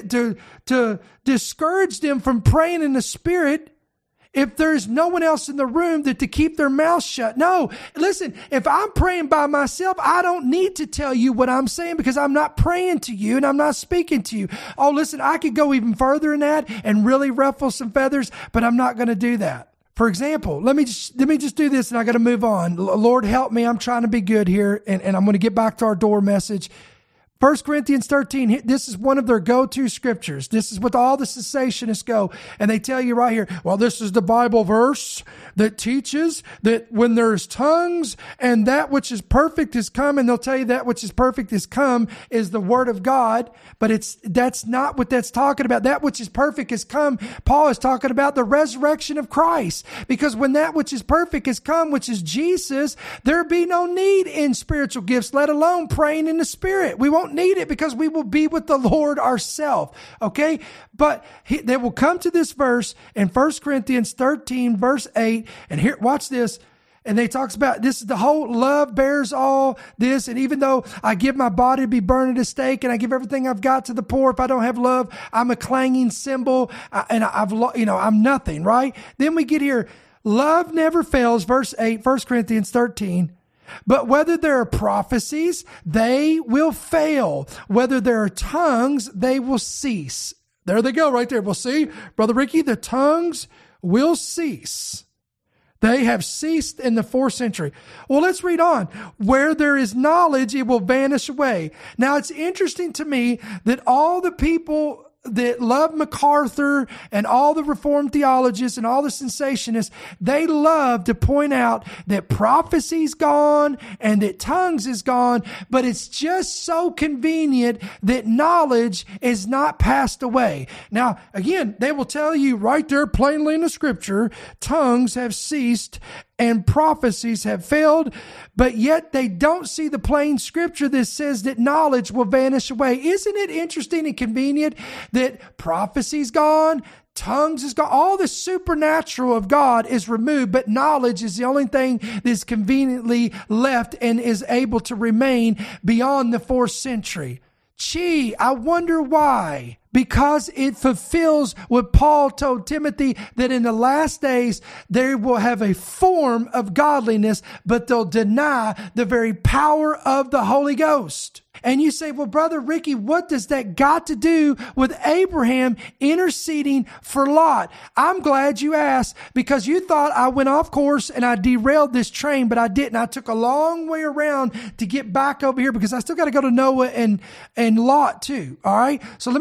to discourage them from praying in the Spirit if there's no one else in the room to keep their mouth shut. No, listen, if I'm praying by myself, I don't need to tell you what I'm saying because I'm not praying to you and I'm not speaking to you. Oh, listen, I could go even further in that and really ruffle some feathers, but I'm not going to do that. For example, let me just do this and I got to move on. Lord, help me. I'm trying to be good here and I'm going to get back to our door message. 1 Corinthians 13, this is one of their go-to scriptures. This is what all the cessationists go. And they tell you right here, well, this is the Bible verse that teaches that when there's tongues and that which is perfect is come, and they'll tell you that which is perfect is come is the word of God. But that's not what that's talking about. That which is perfect is come. Paul is talking about the resurrection of Christ. Because when that which is perfect is come, which is Jesus, there be no need in spiritual gifts, let alone praying in the Spirit. We won't need it because we will be with the Lord ourselves. Okay. But they will come to this verse in 1 Corinthians 13 verse 8. And here, watch this. And they talks about this is the whole love bears all this. And even though I give my body to be burned at a stake and I give everything I've got to the poor, if I don't have love, I'm a clanging cymbal and I'm nothing, right? Then we get here. Love never fails. Verse 8, 1 Corinthians 13. But whether there are prophecies, they will fail. Whether there are tongues, they will cease. There they go right there. We'll see, Brother Ricky, the tongues will cease. They have ceased in the 4th century. Well, let's read on. Where there is knowledge, it will vanish away. Now, it's interesting to me that all the people that love MacArthur and all the Reformed theologians and all the cessationists, they love to point out that prophecy's gone and that tongues is gone, but it's just so convenient that knowledge is not passed away. Now, again, they will tell you right there plainly in the scripture, tongues have ceased and prophecies have failed, but yet they don't see the plain scripture that says that knowledge will vanish away. Isn't it interesting and convenient that prophecy's gone, tongues is gone, all the supernatural of God is removed, but knowledge is the only thing that's conveniently left and is able to remain beyond the 4th century? Gee, I wonder why. Because it fulfills what Paul told Timothy, that in the last days they will have a form of godliness, but they'll deny the very power of the Holy Ghost. And you say, well, Brother Ricky, what does that got to do with Abraham interceding for Lot? I'm glad you asked, because you thought I went off course and I derailed this train, but I didn't. I took a long way around to get back over here because I still got to go to Noah and Lot too. All right. So let me go back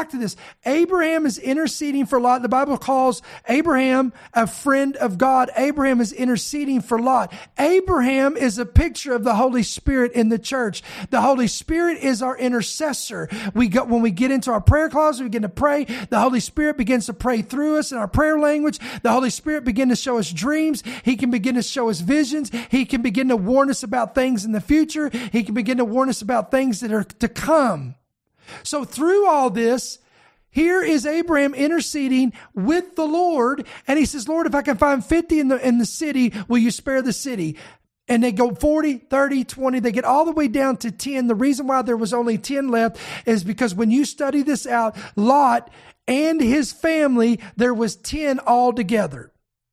back to this. Abraham is interceding for Lot. The Bible calls Abraham a friend of God. Abraham is interceding for Lot. Abraham is a picture of the Holy Spirit in the church. The Holy Spirit is our intercessor. When we get into our prayer closet, we begin to pray. The Holy Spirit begins to pray through us in our prayer language. The Holy Spirit begins to show us dreams. He can begin to show us visions. He can begin to warn us about things in the future. He can begin to warn us about things that are to come. So through all this, here is Abraham interceding with the Lord. And he says, Lord, if I can find 50 in the city, will you spare the city? And they go 40, 30, 20. They get all the way down to 10. The reason why there was only 10 left is because when you study this out, Lot and his family, there was 10 altogether.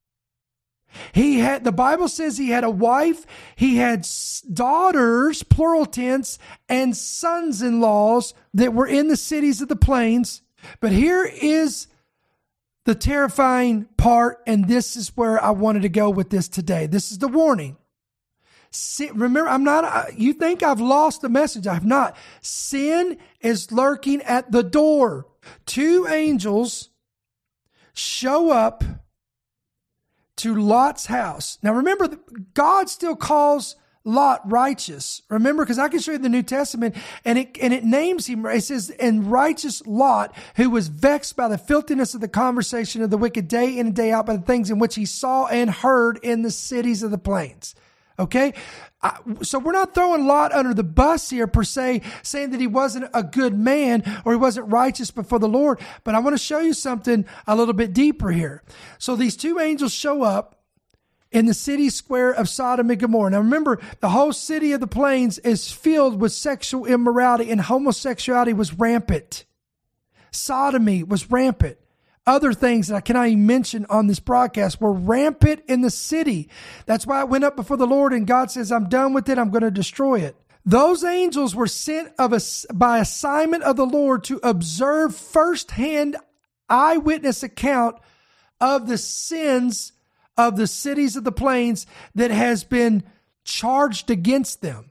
The Bible says he had a wife, he had daughters, plural tense, and sons-in-laws that were in the cities of the plains. But here is the terrifying part, and this is where I wanted to go with this today. This is the warning. Remember, you think I've lost the message. I have not. Sin is lurking at the door. 2 angels show up to Lot's house. Now remember, God still calls Lot righteous. Remember, because I can show you the New Testament, and it names him. It says, and righteous Lot, who was vexed by the filthiness of the conversation of the wicked day in and day out by the things in which he saw and heard in the cities of the plains. Okay? So we're not throwing Lot under the bus here per se, saying that he wasn't a good man or he wasn't righteous before the Lord. But I want to show you something a little bit deeper here. So these 2 angels show up in the city square of Sodom and Gomorrah. Now remember, the whole city of the plains is filled with sexual immorality, and homosexuality was rampant. Sodomy was rampant. Other things that I cannot even mention on this broadcast were rampant in the city. That's why it went up before the Lord, and God says, I'm done with it. I'm going to destroy it. Those angels were sent by assignment of the Lord to observe firsthand eyewitness account of the sins of the cities of the plains that has been charged against them.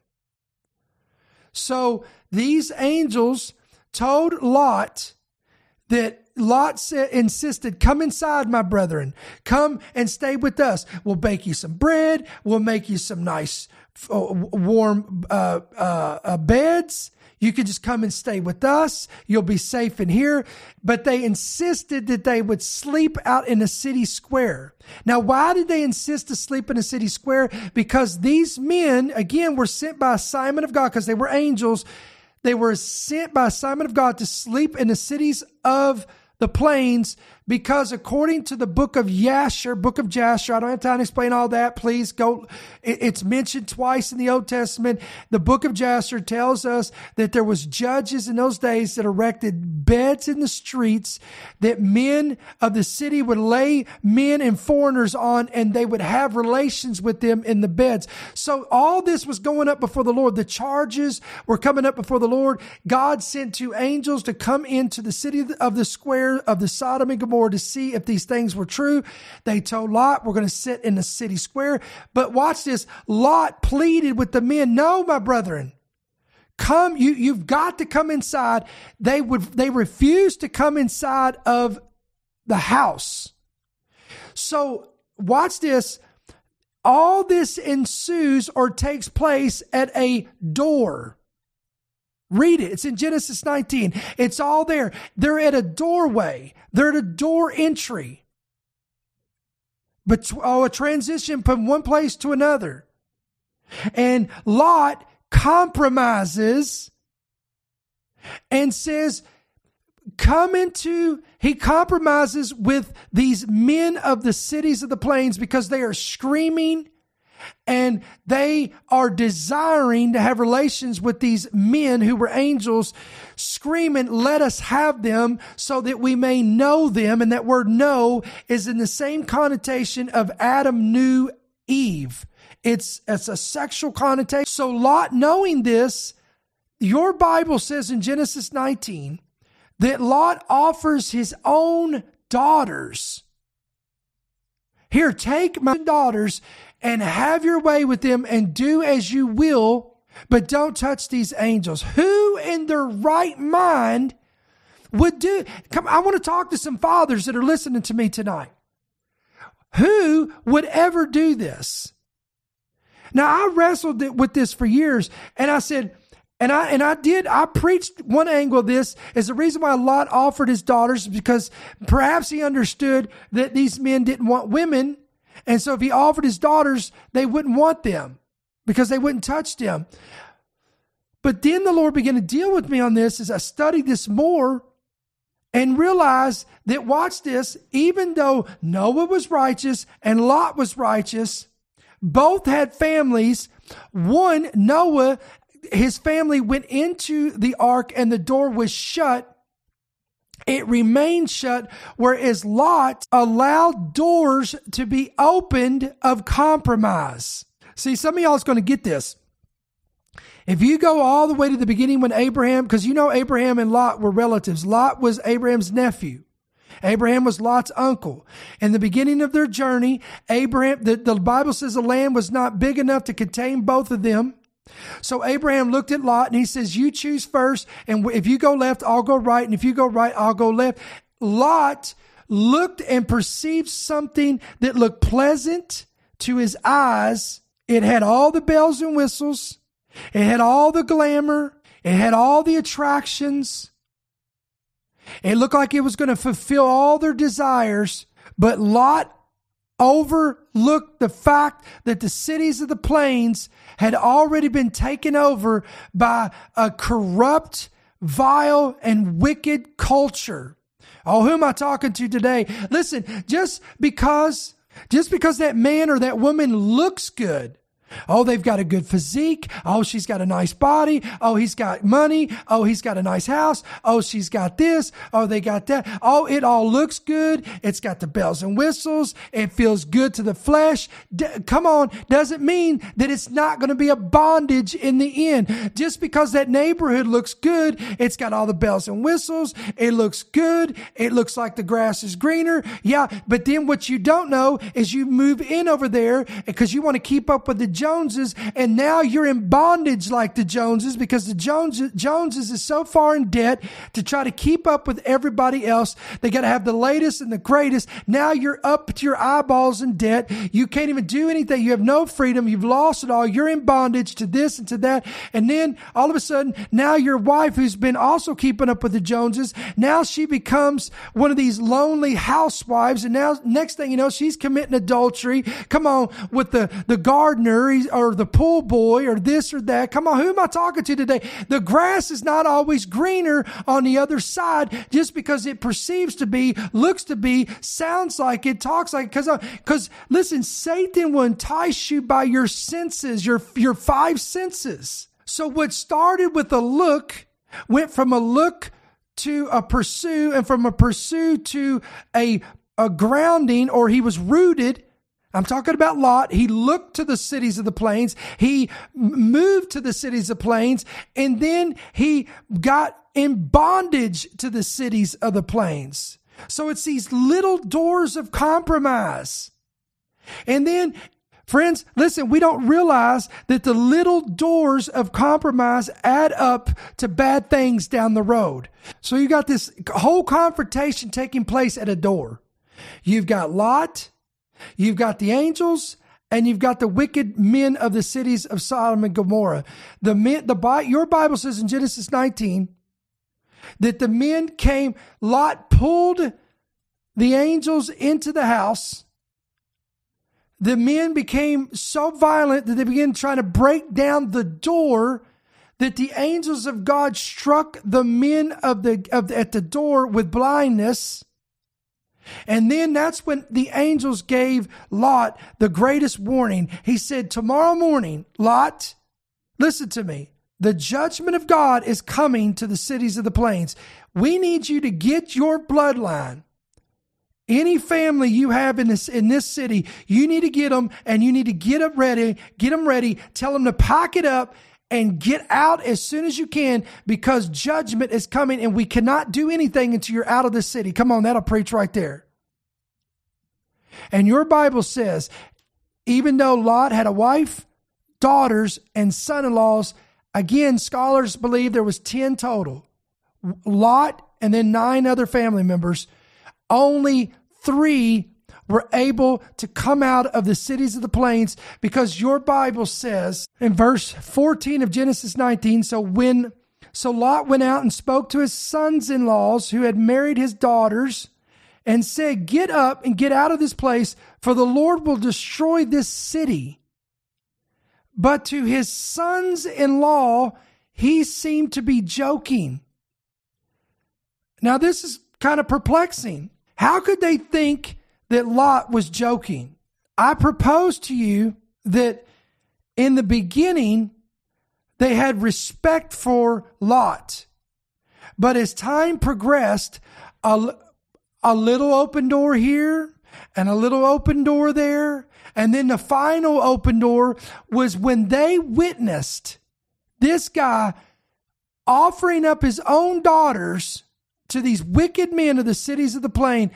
So these angels told Lot that insisted, come inside, my brethren. Come and stay with us. We'll bake you some bread. We'll make you some nice, warm beds. You can just come and stay with us. You'll be safe in here. But they insisted that they would sleep out in a city square. Now, why did they insist to sleep in a city square? Because these men, again, were sent by assignment of God, because they were angels. They were sent by assignment of God to sleep in the cities of the plains, because according to the book of Jasher, I don't have time to explain all that. Please go. It's mentioned twice in the Old Testament. The book of Jasher tells us that there was judges in those days that erected beds in the streets that men of the city would lay men and foreigners on, and they would have relations with them in the beds. So all this was going up before the Lord. The charges were coming up before the Lord. God sent 2 angels to come into the city of the square of the Sodom and Gomorrah to see if these things were true. They told Lot, we're going to sit in the city square. But watch this. Lot pleaded with the men, no, my brethren, come, you've got to come inside. They refused to come inside of the house. So watch this. All this ensues or takes place at a door. Read it. It's in Genesis 19. It's all there. They're at a doorway. They're at a door entry. But a transition from one place to another. And Lot compromises and says, he compromises with these men of the cities of the plains, because they are screaming and they are desiring to have relations with these men who were angels, screaming, let us have them so that we may know them. And that word know is in the same connotation of Adam knew Eve. It's a sexual connotation. So Lot, knowing this, your Bible says in Genesis 19 that Lot offers his own daughters. Here, take my daughters and have your way with them and do as you will, but don't touch these angels. Who in their right mind would do? Come, I want to talk to some fathers that are listening to me tonight. Who would ever do this? Now, I wrestled with this for years, and I said, I preached one angle of this is the reason why Lot offered his daughters, because perhaps he understood that these men didn't want women. And so if he offered his daughters, they wouldn't want them because they wouldn't touch them. But then the Lord began to deal with me on this as I studied this more and realized that, watch this, even though Noah was righteous and Lot was righteous, both had families. One, Noah, his family went into the ark and the door was shut. It remained shut, whereas Lot allowed doors to be opened of compromise. See, some of y'all is going to get this. If you go all the way to the beginning when Abraham, because you know Abraham and Lot were relatives. Lot was Abraham's nephew. Abraham was Lot's uncle. In the beginning of their journey, the Bible says the land was not big enough to contain both of them. So Abraham looked at Lot and he says, you choose first. And if you go left, I'll go right. And if you go right, I'll go left. Lot looked and perceived something that looked pleasant to his eyes. It had all the bells and whistles. It had all the glamour. It had all the attractions. It looked like it was going to fulfill all their desires. But Lot overlooked the fact that the cities of the plains had already been taken over by a corrupt, vile, and wicked culture. Oh, who am I talking to today? Listen, just because that man or that woman looks good, oh, they've got a good physique. Oh, she's got a nice body. Oh, he's got money. Oh, he's got a nice house. Oh, she's got this. Oh, they got that. Oh, it all looks good. It's got the bells and whistles. It feels good to the flesh. Come on. Doesn't mean that it's not going to be a bondage in the end. Just because that neighborhood looks good, it's got all the bells and whistles. It looks good. It looks like the grass is greener. Yeah. But then what you don't know is you move in over there because you want to keep up with the Joneses, and now you're in bondage like the Joneses because the Joneses is so far in debt to try to keep up with everybody else. They got to have the latest and the greatest. Now you're up to your eyeballs in debt. You can't even do anything. You have no freedom. You've lost it all. You're in bondage to this and to that. And then all of a sudden, now your wife, who's been also keeping up with the Joneses, now she becomes one of these lonely housewives. And now next thing you know, she's committing adultery. Come on, with the gardener or the pool boy or this or that. Come on, who am I talking to today? The grass is not always greener on the other side just because it perceives to be, looks to be, sounds like it, talks like it. Because listen, Satan will entice you by your senses, your five senses. So what started with a look went from a look to a pursue, and from a pursue to a grounding, or he was rooted. I'm talking about Lot. He looked to the cities of the plains. He moved to the cities of plains, and then he got in bondage to the cities of the plains. So it's these little doors of compromise. And then, friends, listen, we don't realize that the little doors of compromise add up to bad things down the road. So you got this whole confrontation taking place at a door. You've got Lot, you've got the angels, and you've got the wicked men of the cities of Sodom and Gomorrah. Your Bible says in Genesis 19 that the men came, Lot pulled the angels into the house. The men became so violent that they began trying to break down the door, that the angels of God struck the men at the door with blindness. And then that's when the angels gave Lot the greatest warning. He said, tomorrow morning, Lot, listen to me. The judgment of God is coming to the cities of the plains. We need you to get your bloodline. Any family you have in this city, you need to get them, and you need to get them ready. Tell them to pack it up and get out as soon as you can, because judgment is coming and we cannot do anything until you're out of the city. Come on, that'll preach right there. And your Bible says, even though Lot had a wife, daughters, and son-in-laws, again, scholars believe there was 10 total. Lot and then 9 other family members. Only 3 were able to come out of the cities of the plains, because your Bible says in verse 14 of Genesis 19, so Lot went out and spoke to his sons-in-laws who had married his daughters and said, get up and get out of this place, for the Lord will destroy this city. But to his sons-in-law, he seemed to be joking. Now, this is kind of perplexing. How could they think that Lot was joking? I propose to you that in the beginning, they had respect for Lot. But as time progressed, a little open door here and a little open door there. And then the final open door was when they witnessed this guy offering up his own daughters to these wicked men of the cities of the plain.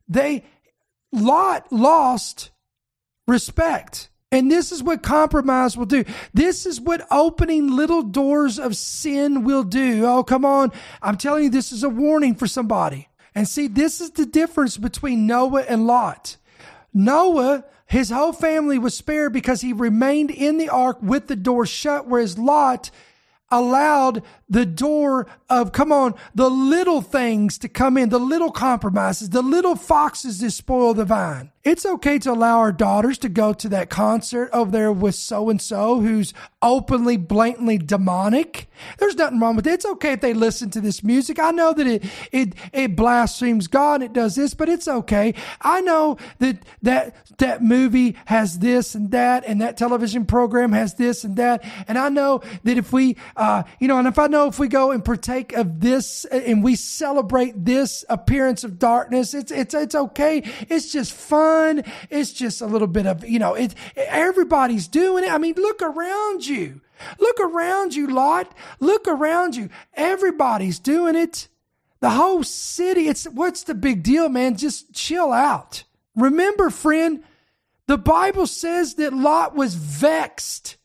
Lot lost respect. And this is what compromise will do. This is what opening little doors of sin will do. Oh, come on. I'm telling you, this is a warning for somebody. And see, this is the difference between Noah and Lot. Noah, his whole family was spared because he remained in the ark with the door shut, whereas Lot allowed the door of, the little things to come in, the little compromises, the little foxes to spoil the vine. It's okay to allow our daughters to go to that concert over there with so-and-so who's openly, blatantly demonic. There's nothing wrong with it. It's okay if they listen to this music. I know that it blasphemes God, it does this, but it's okay. I know that movie has this and that television program has this and that. And I know that if we, if we go and partake of this and we celebrate this appearance of darkness, it's okay. It's just fun. It's just a little bit of, everybody's doing it. I mean, look around you. Look around you, Lot. Look around you. Everybody's doing it. The whole city. What's the big deal, man? Just chill out. Remember, friend, the Bible says that Lot was vexed.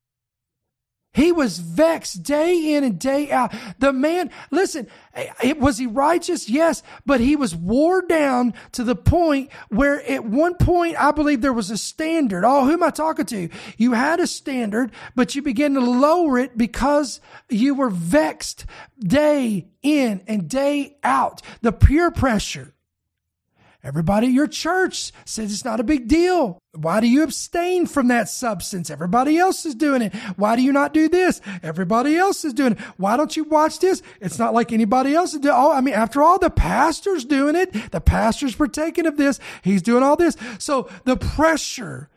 He was vexed day in and day out. The man, listen, was he righteous? Yes, but he was wore down to the point where at one point, I believe there was a standard. Oh, who am I talking to? You had a standard, but you began to lower it because you were vexed day in and day out. The peer pressure. Everybody at your church says it's not a big deal. Why do you abstain from that substance? Everybody else is doing it. Why do you not do this? Everybody else is doing it. Why don't you watch this? It's not like anybody else is doing it. Oh, I mean, after all, the pastor's doing it. The pastor's partaking of this. He's doing all this. So the pressure,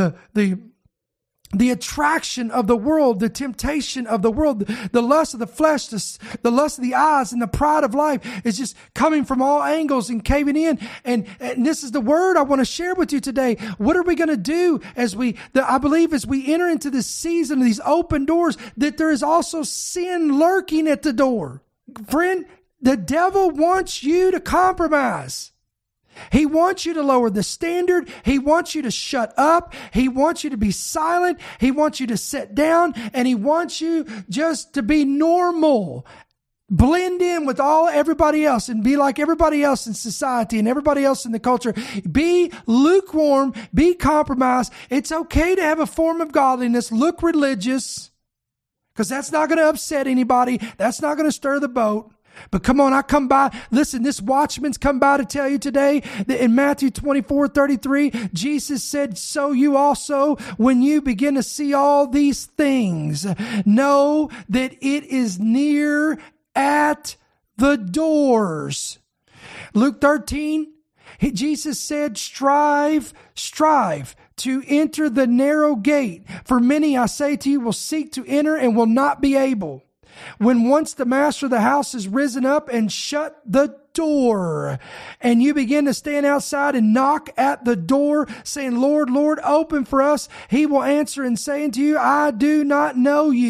the attraction of the world, the temptation of the world, the lust of the flesh, the lust of the eyes, and the pride of life is just coming from all angles and caving in. And this is the word I want to share with you today. What are we going to do I believe as we enter into this season of these open doors, that there is also sin lurking at the door. Friend, the devil wants you to compromise. He wants you to lower the standard. He wants you to shut up. He wants you to be silent. He wants you to sit down, and he wants you just to be normal. Blend in with everybody else and be like everybody else in society and everybody else in the culture. Be lukewarm, be compromised. It's okay to have a form of godliness. Look religious, because that's not going to upset anybody. That's not going to stir the boat. But come on, I come by. Listen, this watchman's come by to tell you today that in Matthew 24:33, Jesus said, so you also, when you begin to see all these things, know that it is near at the doors. Luke 13, Jesus said, strive to enter the narrow gate. For many, I say to you, will seek to enter and will not be able. When once the master of the house has risen up and shut the door, and you begin to stand outside and knock at the door, saying, Lord, Lord, open for us, he will answer and say unto you, I do not know you.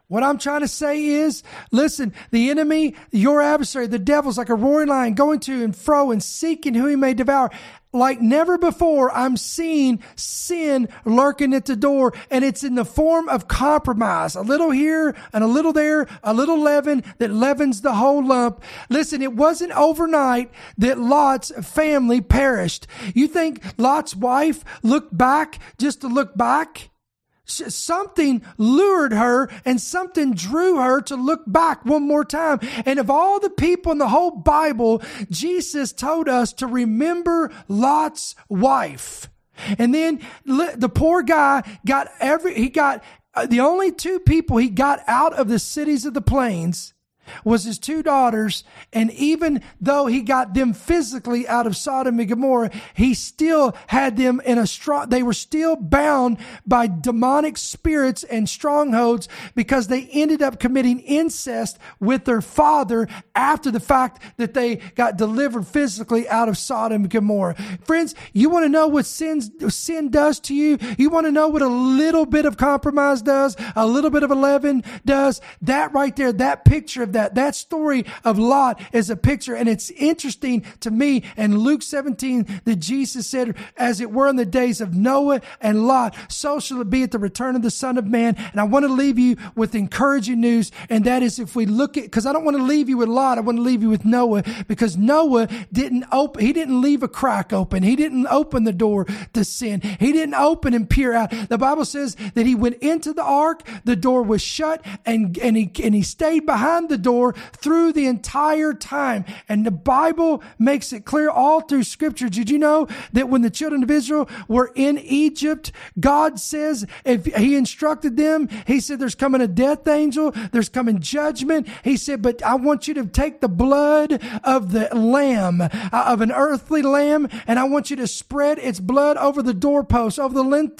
What I'm trying to say is, listen, the enemy, your adversary, the devil's like a roaring lion going to and fro and seeking who he may devour. Like never before, I'm seeing sin lurking at the door, and it's in the form of compromise. A little here and a little there, a little leaven that leavens the whole lump. Listen, it wasn't overnight that Lot's family perished. You think Lot's wife looked back just to look back? Something lured her and something drew her to look back one more time. And of all the people in the whole Bible, Jesus told us to remember Lot's wife. And then the poor guy got the only two people he got out of the cities of the plains was his two daughters. And even though he got them physically out of Sodom and Gomorrah, he still had them they were still bound by demonic spirits and strongholds because they ended up committing incest with their father after the fact that they got delivered physically out of Sodom and Gomorrah. Friends, you want to know what sin does to you? You want to know what a little bit of compromise does? A little bit of leaven does? That right there, that picture of that story of Lot is a picture. And it's interesting to me in Luke 17 that Jesus said, as it were in the days of Noah and Lot, so shall it be at the return of the Son of Man. And I want to leave you with encouraging news. And that is, if we look at, because I don't want to leave you with Lot, I want to leave you with Noah, because Noah he didn't leave a crack open. He didn't open the door to sin. He didn't open and peer out. The Bible says that he went into the ark, the door was shut, and he stayed behind the door through the entire time. And the Bible makes it clear all through Scripture. Did you know that when the children of Israel were in Egypt, God says, if he instructed them, he said, there's coming a death angel, there's coming judgment. He said, but I want you to take the blood of the lamb, of an earthly lamb, and I want you to spread its blood over the doorpost, over the lint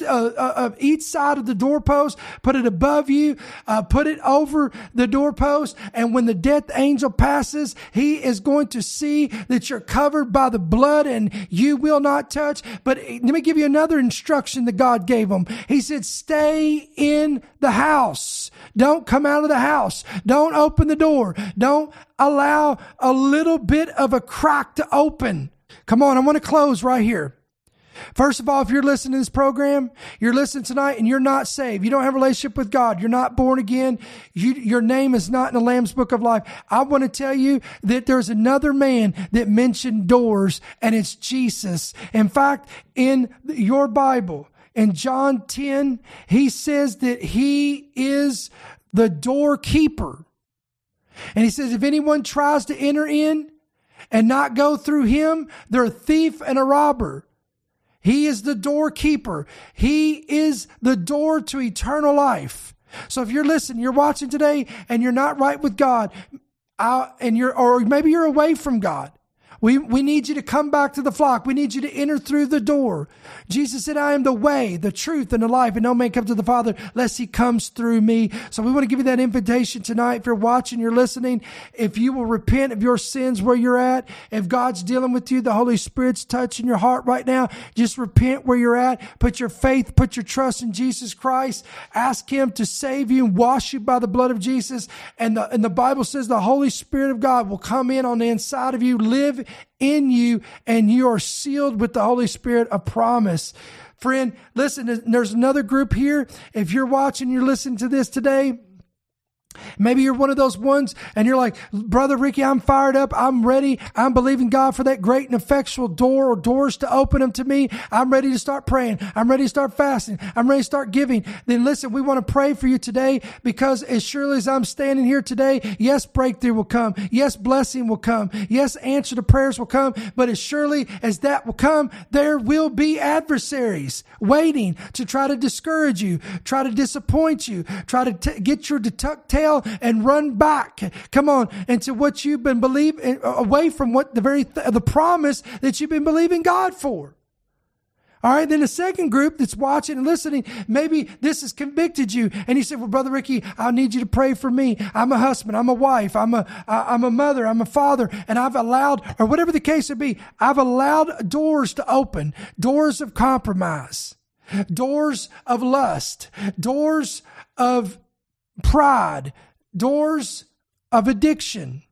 of each side of the doorpost, put it above you, put it over the doorpost. And when the death angel passes, he is going to see that you're covered by the blood and you will not touch. But let me give you another instruction that God gave him. He said, stay in the house. Don't come out of the house. Don't open the door. Don't allow a little bit of a crack to open. Come on, I want to close right here. First of all, if you're listening to this program, you're listening tonight and you're not saved. You don't have a relationship with God. You're not born again. Your name is not in the Lamb's Book of Life. I want to tell you that there's another man that mentioned doors, and it's Jesus. In fact, in your Bible, in John 10, he says that he is the doorkeeper. And he says, if anyone tries to enter in and not go through him, they're a thief and a robber. He is the doorkeeper. He is the door to eternal life. So if you're listening, you're watching today and you're not right with God, or maybe you're away from God, we need you to come back to the flock. We need you to enter through the door. Jesus said, I am the way, the truth, and the life, and no man comes to the Father unless he comes through me. So we want to give you that invitation tonight. If you're watching, you're listening, if you will repent of your sins where you're at, if God's dealing with you, the Holy Spirit's touching your heart right now, just repent where you're at. Put your faith, put your trust in Jesus Christ. Ask him to save you and wash you by the blood of Jesus. And the Bible says the Holy Spirit of God will come in on the inside of you, live in you, and you are sealed with the Holy Spirit of promise. Friend, listen, there's another group here. If you're watching, you're listening to this today, maybe you're one of those ones and you're like, Brother Ricky, I'm fired up. I'm ready. I'm believing God for that great and effectual door or doors to open them to me. I'm ready to start praying. I'm ready to start fasting. I'm ready to start giving. Then listen, we want to pray for you today, because as surely as I'm standing here today, yes, breakthrough will come. Yes, blessing will come. Yes, answer to prayers will come. But as surely as that will come, there will be adversaries waiting to try to discourage you, try to disappoint you, try to get your tuck tail and run back. Come on, into what you've been believing, away from what the promise that you've been believing God for. All right. Then the second group that's watching and listening, maybe this has convicted you. And you said, well, Brother Ricky, I need you to pray for me. I'm a husband. I'm a wife. I'm a mother. I'm a father. And I've allowed, or whatever the case would be, I've allowed doors to open, doors of compromise, doors of lust, doors of pride, doors of addiction,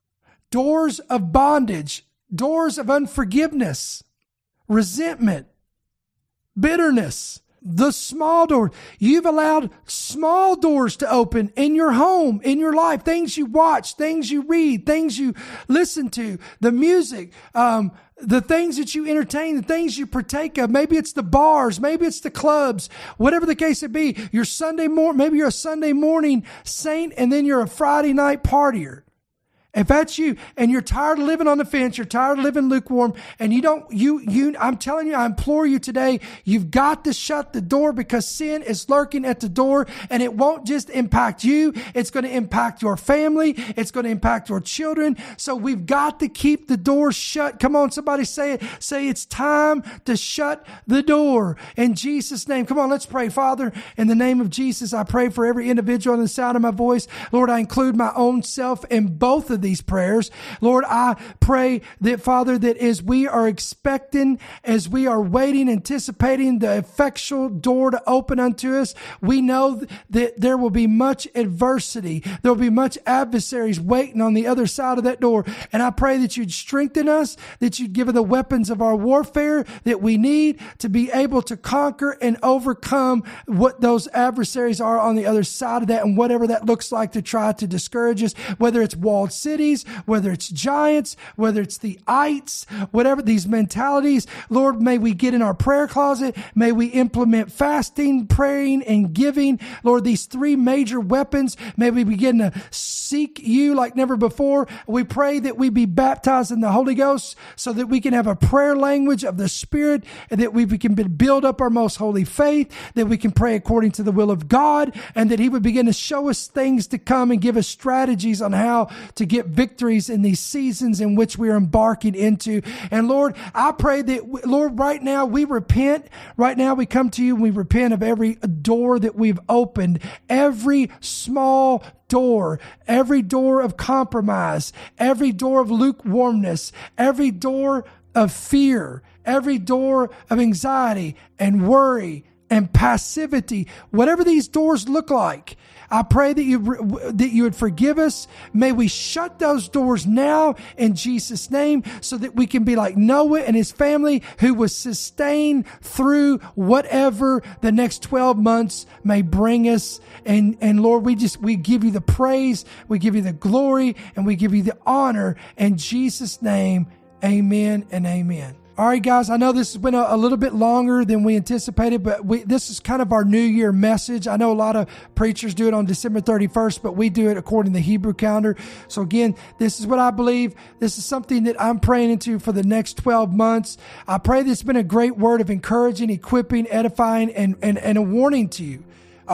doors of bondage, doors of unforgiveness, resentment, bitterness, the small door. You've allowed small doors to open in your home, in your life, things you watch, things you read, things you listen to, the music, the things that you entertain, the things you partake of. Maybe it's the bars, maybe it's the clubs, whatever the case may be. Maybe you're a Sunday morning saint and then you're a Friday night partier. If that's you and you're tired of living on the fence, you're tired of living lukewarm, and I'm telling you, I implore you today, you've got to shut the door, because sin is lurking at the door, and it won't just impact you. It's going to impact your family. It's going to impact your children. So we've got to keep the door shut. Come on, somebody say it. Say it's time to shut the door in Jesus' name. Come on, let's pray. Father, in the name of Jesus, I pray for every individual in the sound of my voice. Lord, I include my own self in both of these prayers. Lord, I pray that, Father, that as we are expecting, as we are waiting, anticipating the effectual door to open unto us, we know that there will be much adversity. There will be much adversaries waiting on the other side of that door. And I pray that you'd strengthen us, that you'd give us the weapons of our warfare that we need to be able to conquer and overcome what those adversaries are on the other side of that, and whatever that looks like to try to discourage us, whether it's walled cities, whether it's giants, whether it's the ites, whatever these mentalities. Lord, may we get in our prayer closet. May we implement fasting, praying, and giving. Lord, these three major weapons, may we begin to seek you like never before. We pray that we be baptized in the Holy Ghost so that we can have a prayer language of the Spirit, and that we can build up our most holy faith, that we can pray according to the will of God, and that He would begin to show us things to come and give us strategies on how to get victories in these seasons in which we are embarking into. And Lord, I pray that, Lord, right now we repent. Right now we come to you and we repent of every door that we've opened, every small door, every door of compromise, every door of lukewarmness, every door of fear, every door of anxiety and worry and passivity, whatever these doors look like. I pray that you would forgive us. May we shut those doors now in Jesus' name, so that we can be like Noah and his family, who was sustained through whatever the next 12 months may bring us. And Lord, we give you the praise, we give you the glory, and we give you the honor in Jesus' name. Amen and amen. All right, guys, I know this has been a little bit longer than we anticipated, but this is kind of our New Year message. I know a lot of preachers do it on December 31st, but we do it according to the Hebrew calendar. So again, this is what I believe. This is something that I'm praying into for the next 12 months. I pray this has been a great word of encouraging, equipping, edifying, and a warning to you.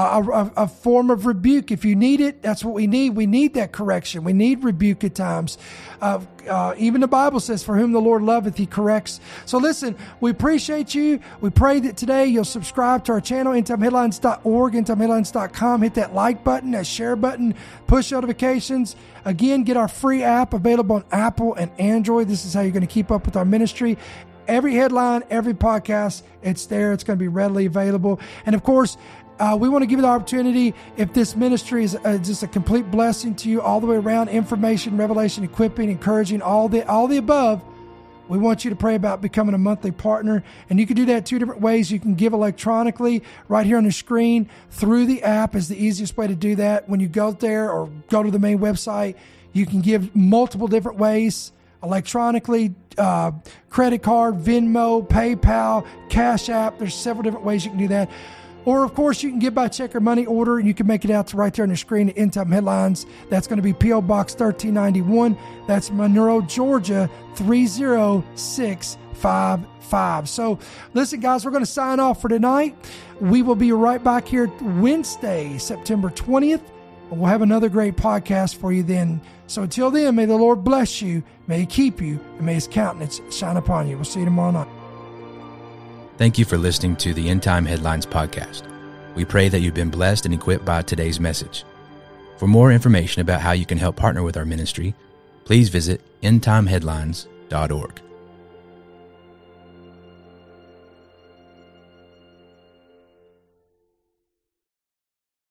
A form of rebuke. If you need it, that's what we need. We need that correction. We need rebuke at times. Even the Bible says, for whom the Lord loveth, He corrects. So listen, we appreciate you. We pray that today you'll subscribe to our channel, endtimeheadlines.org, endtimeheadlines.com. Hit that like button, that share button, push notifications. Again, get our free app available on Apple and Android. This is how you're going to keep up with our ministry. Every headline, every podcast, it's there. It's going to be readily available. And of course, we want to give you the opportunity, if this ministry is just a complete blessing to you all the way around, information, revelation, equipping, encouraging, all the above, we want you to pray about becoming a monthly partner. And you can do that two different ways. You can give electronically right here on the screen. Through the app is the easiest way to do that. When you go there or go to the main website, you can give multiple different ways. Electronically, credit card, Venmo, PayPal, Cash App. There's several different ways you can do that. Or, of course, you can give by check or money order, and you can make it out to right there on the screen at End Time Headlines. That's going to be P.O. Box 1391. That's Monroe, Georgia, 30655. So, listen, guys, we're going to sign off for tonight. We will be right back here Wednesday, September 20th. And we'll have another great podcast for you then. So, until then, may the Lord bless you, may He keep you, and may His countenance shine upon you. We'll see you tomorrow night. Thank you for listening to the End Time Headlines podcast. We pray that you've been blessed and equipped by today's message. For more information about how you can help partner with our ministry, please visit endtimeheadlines.org.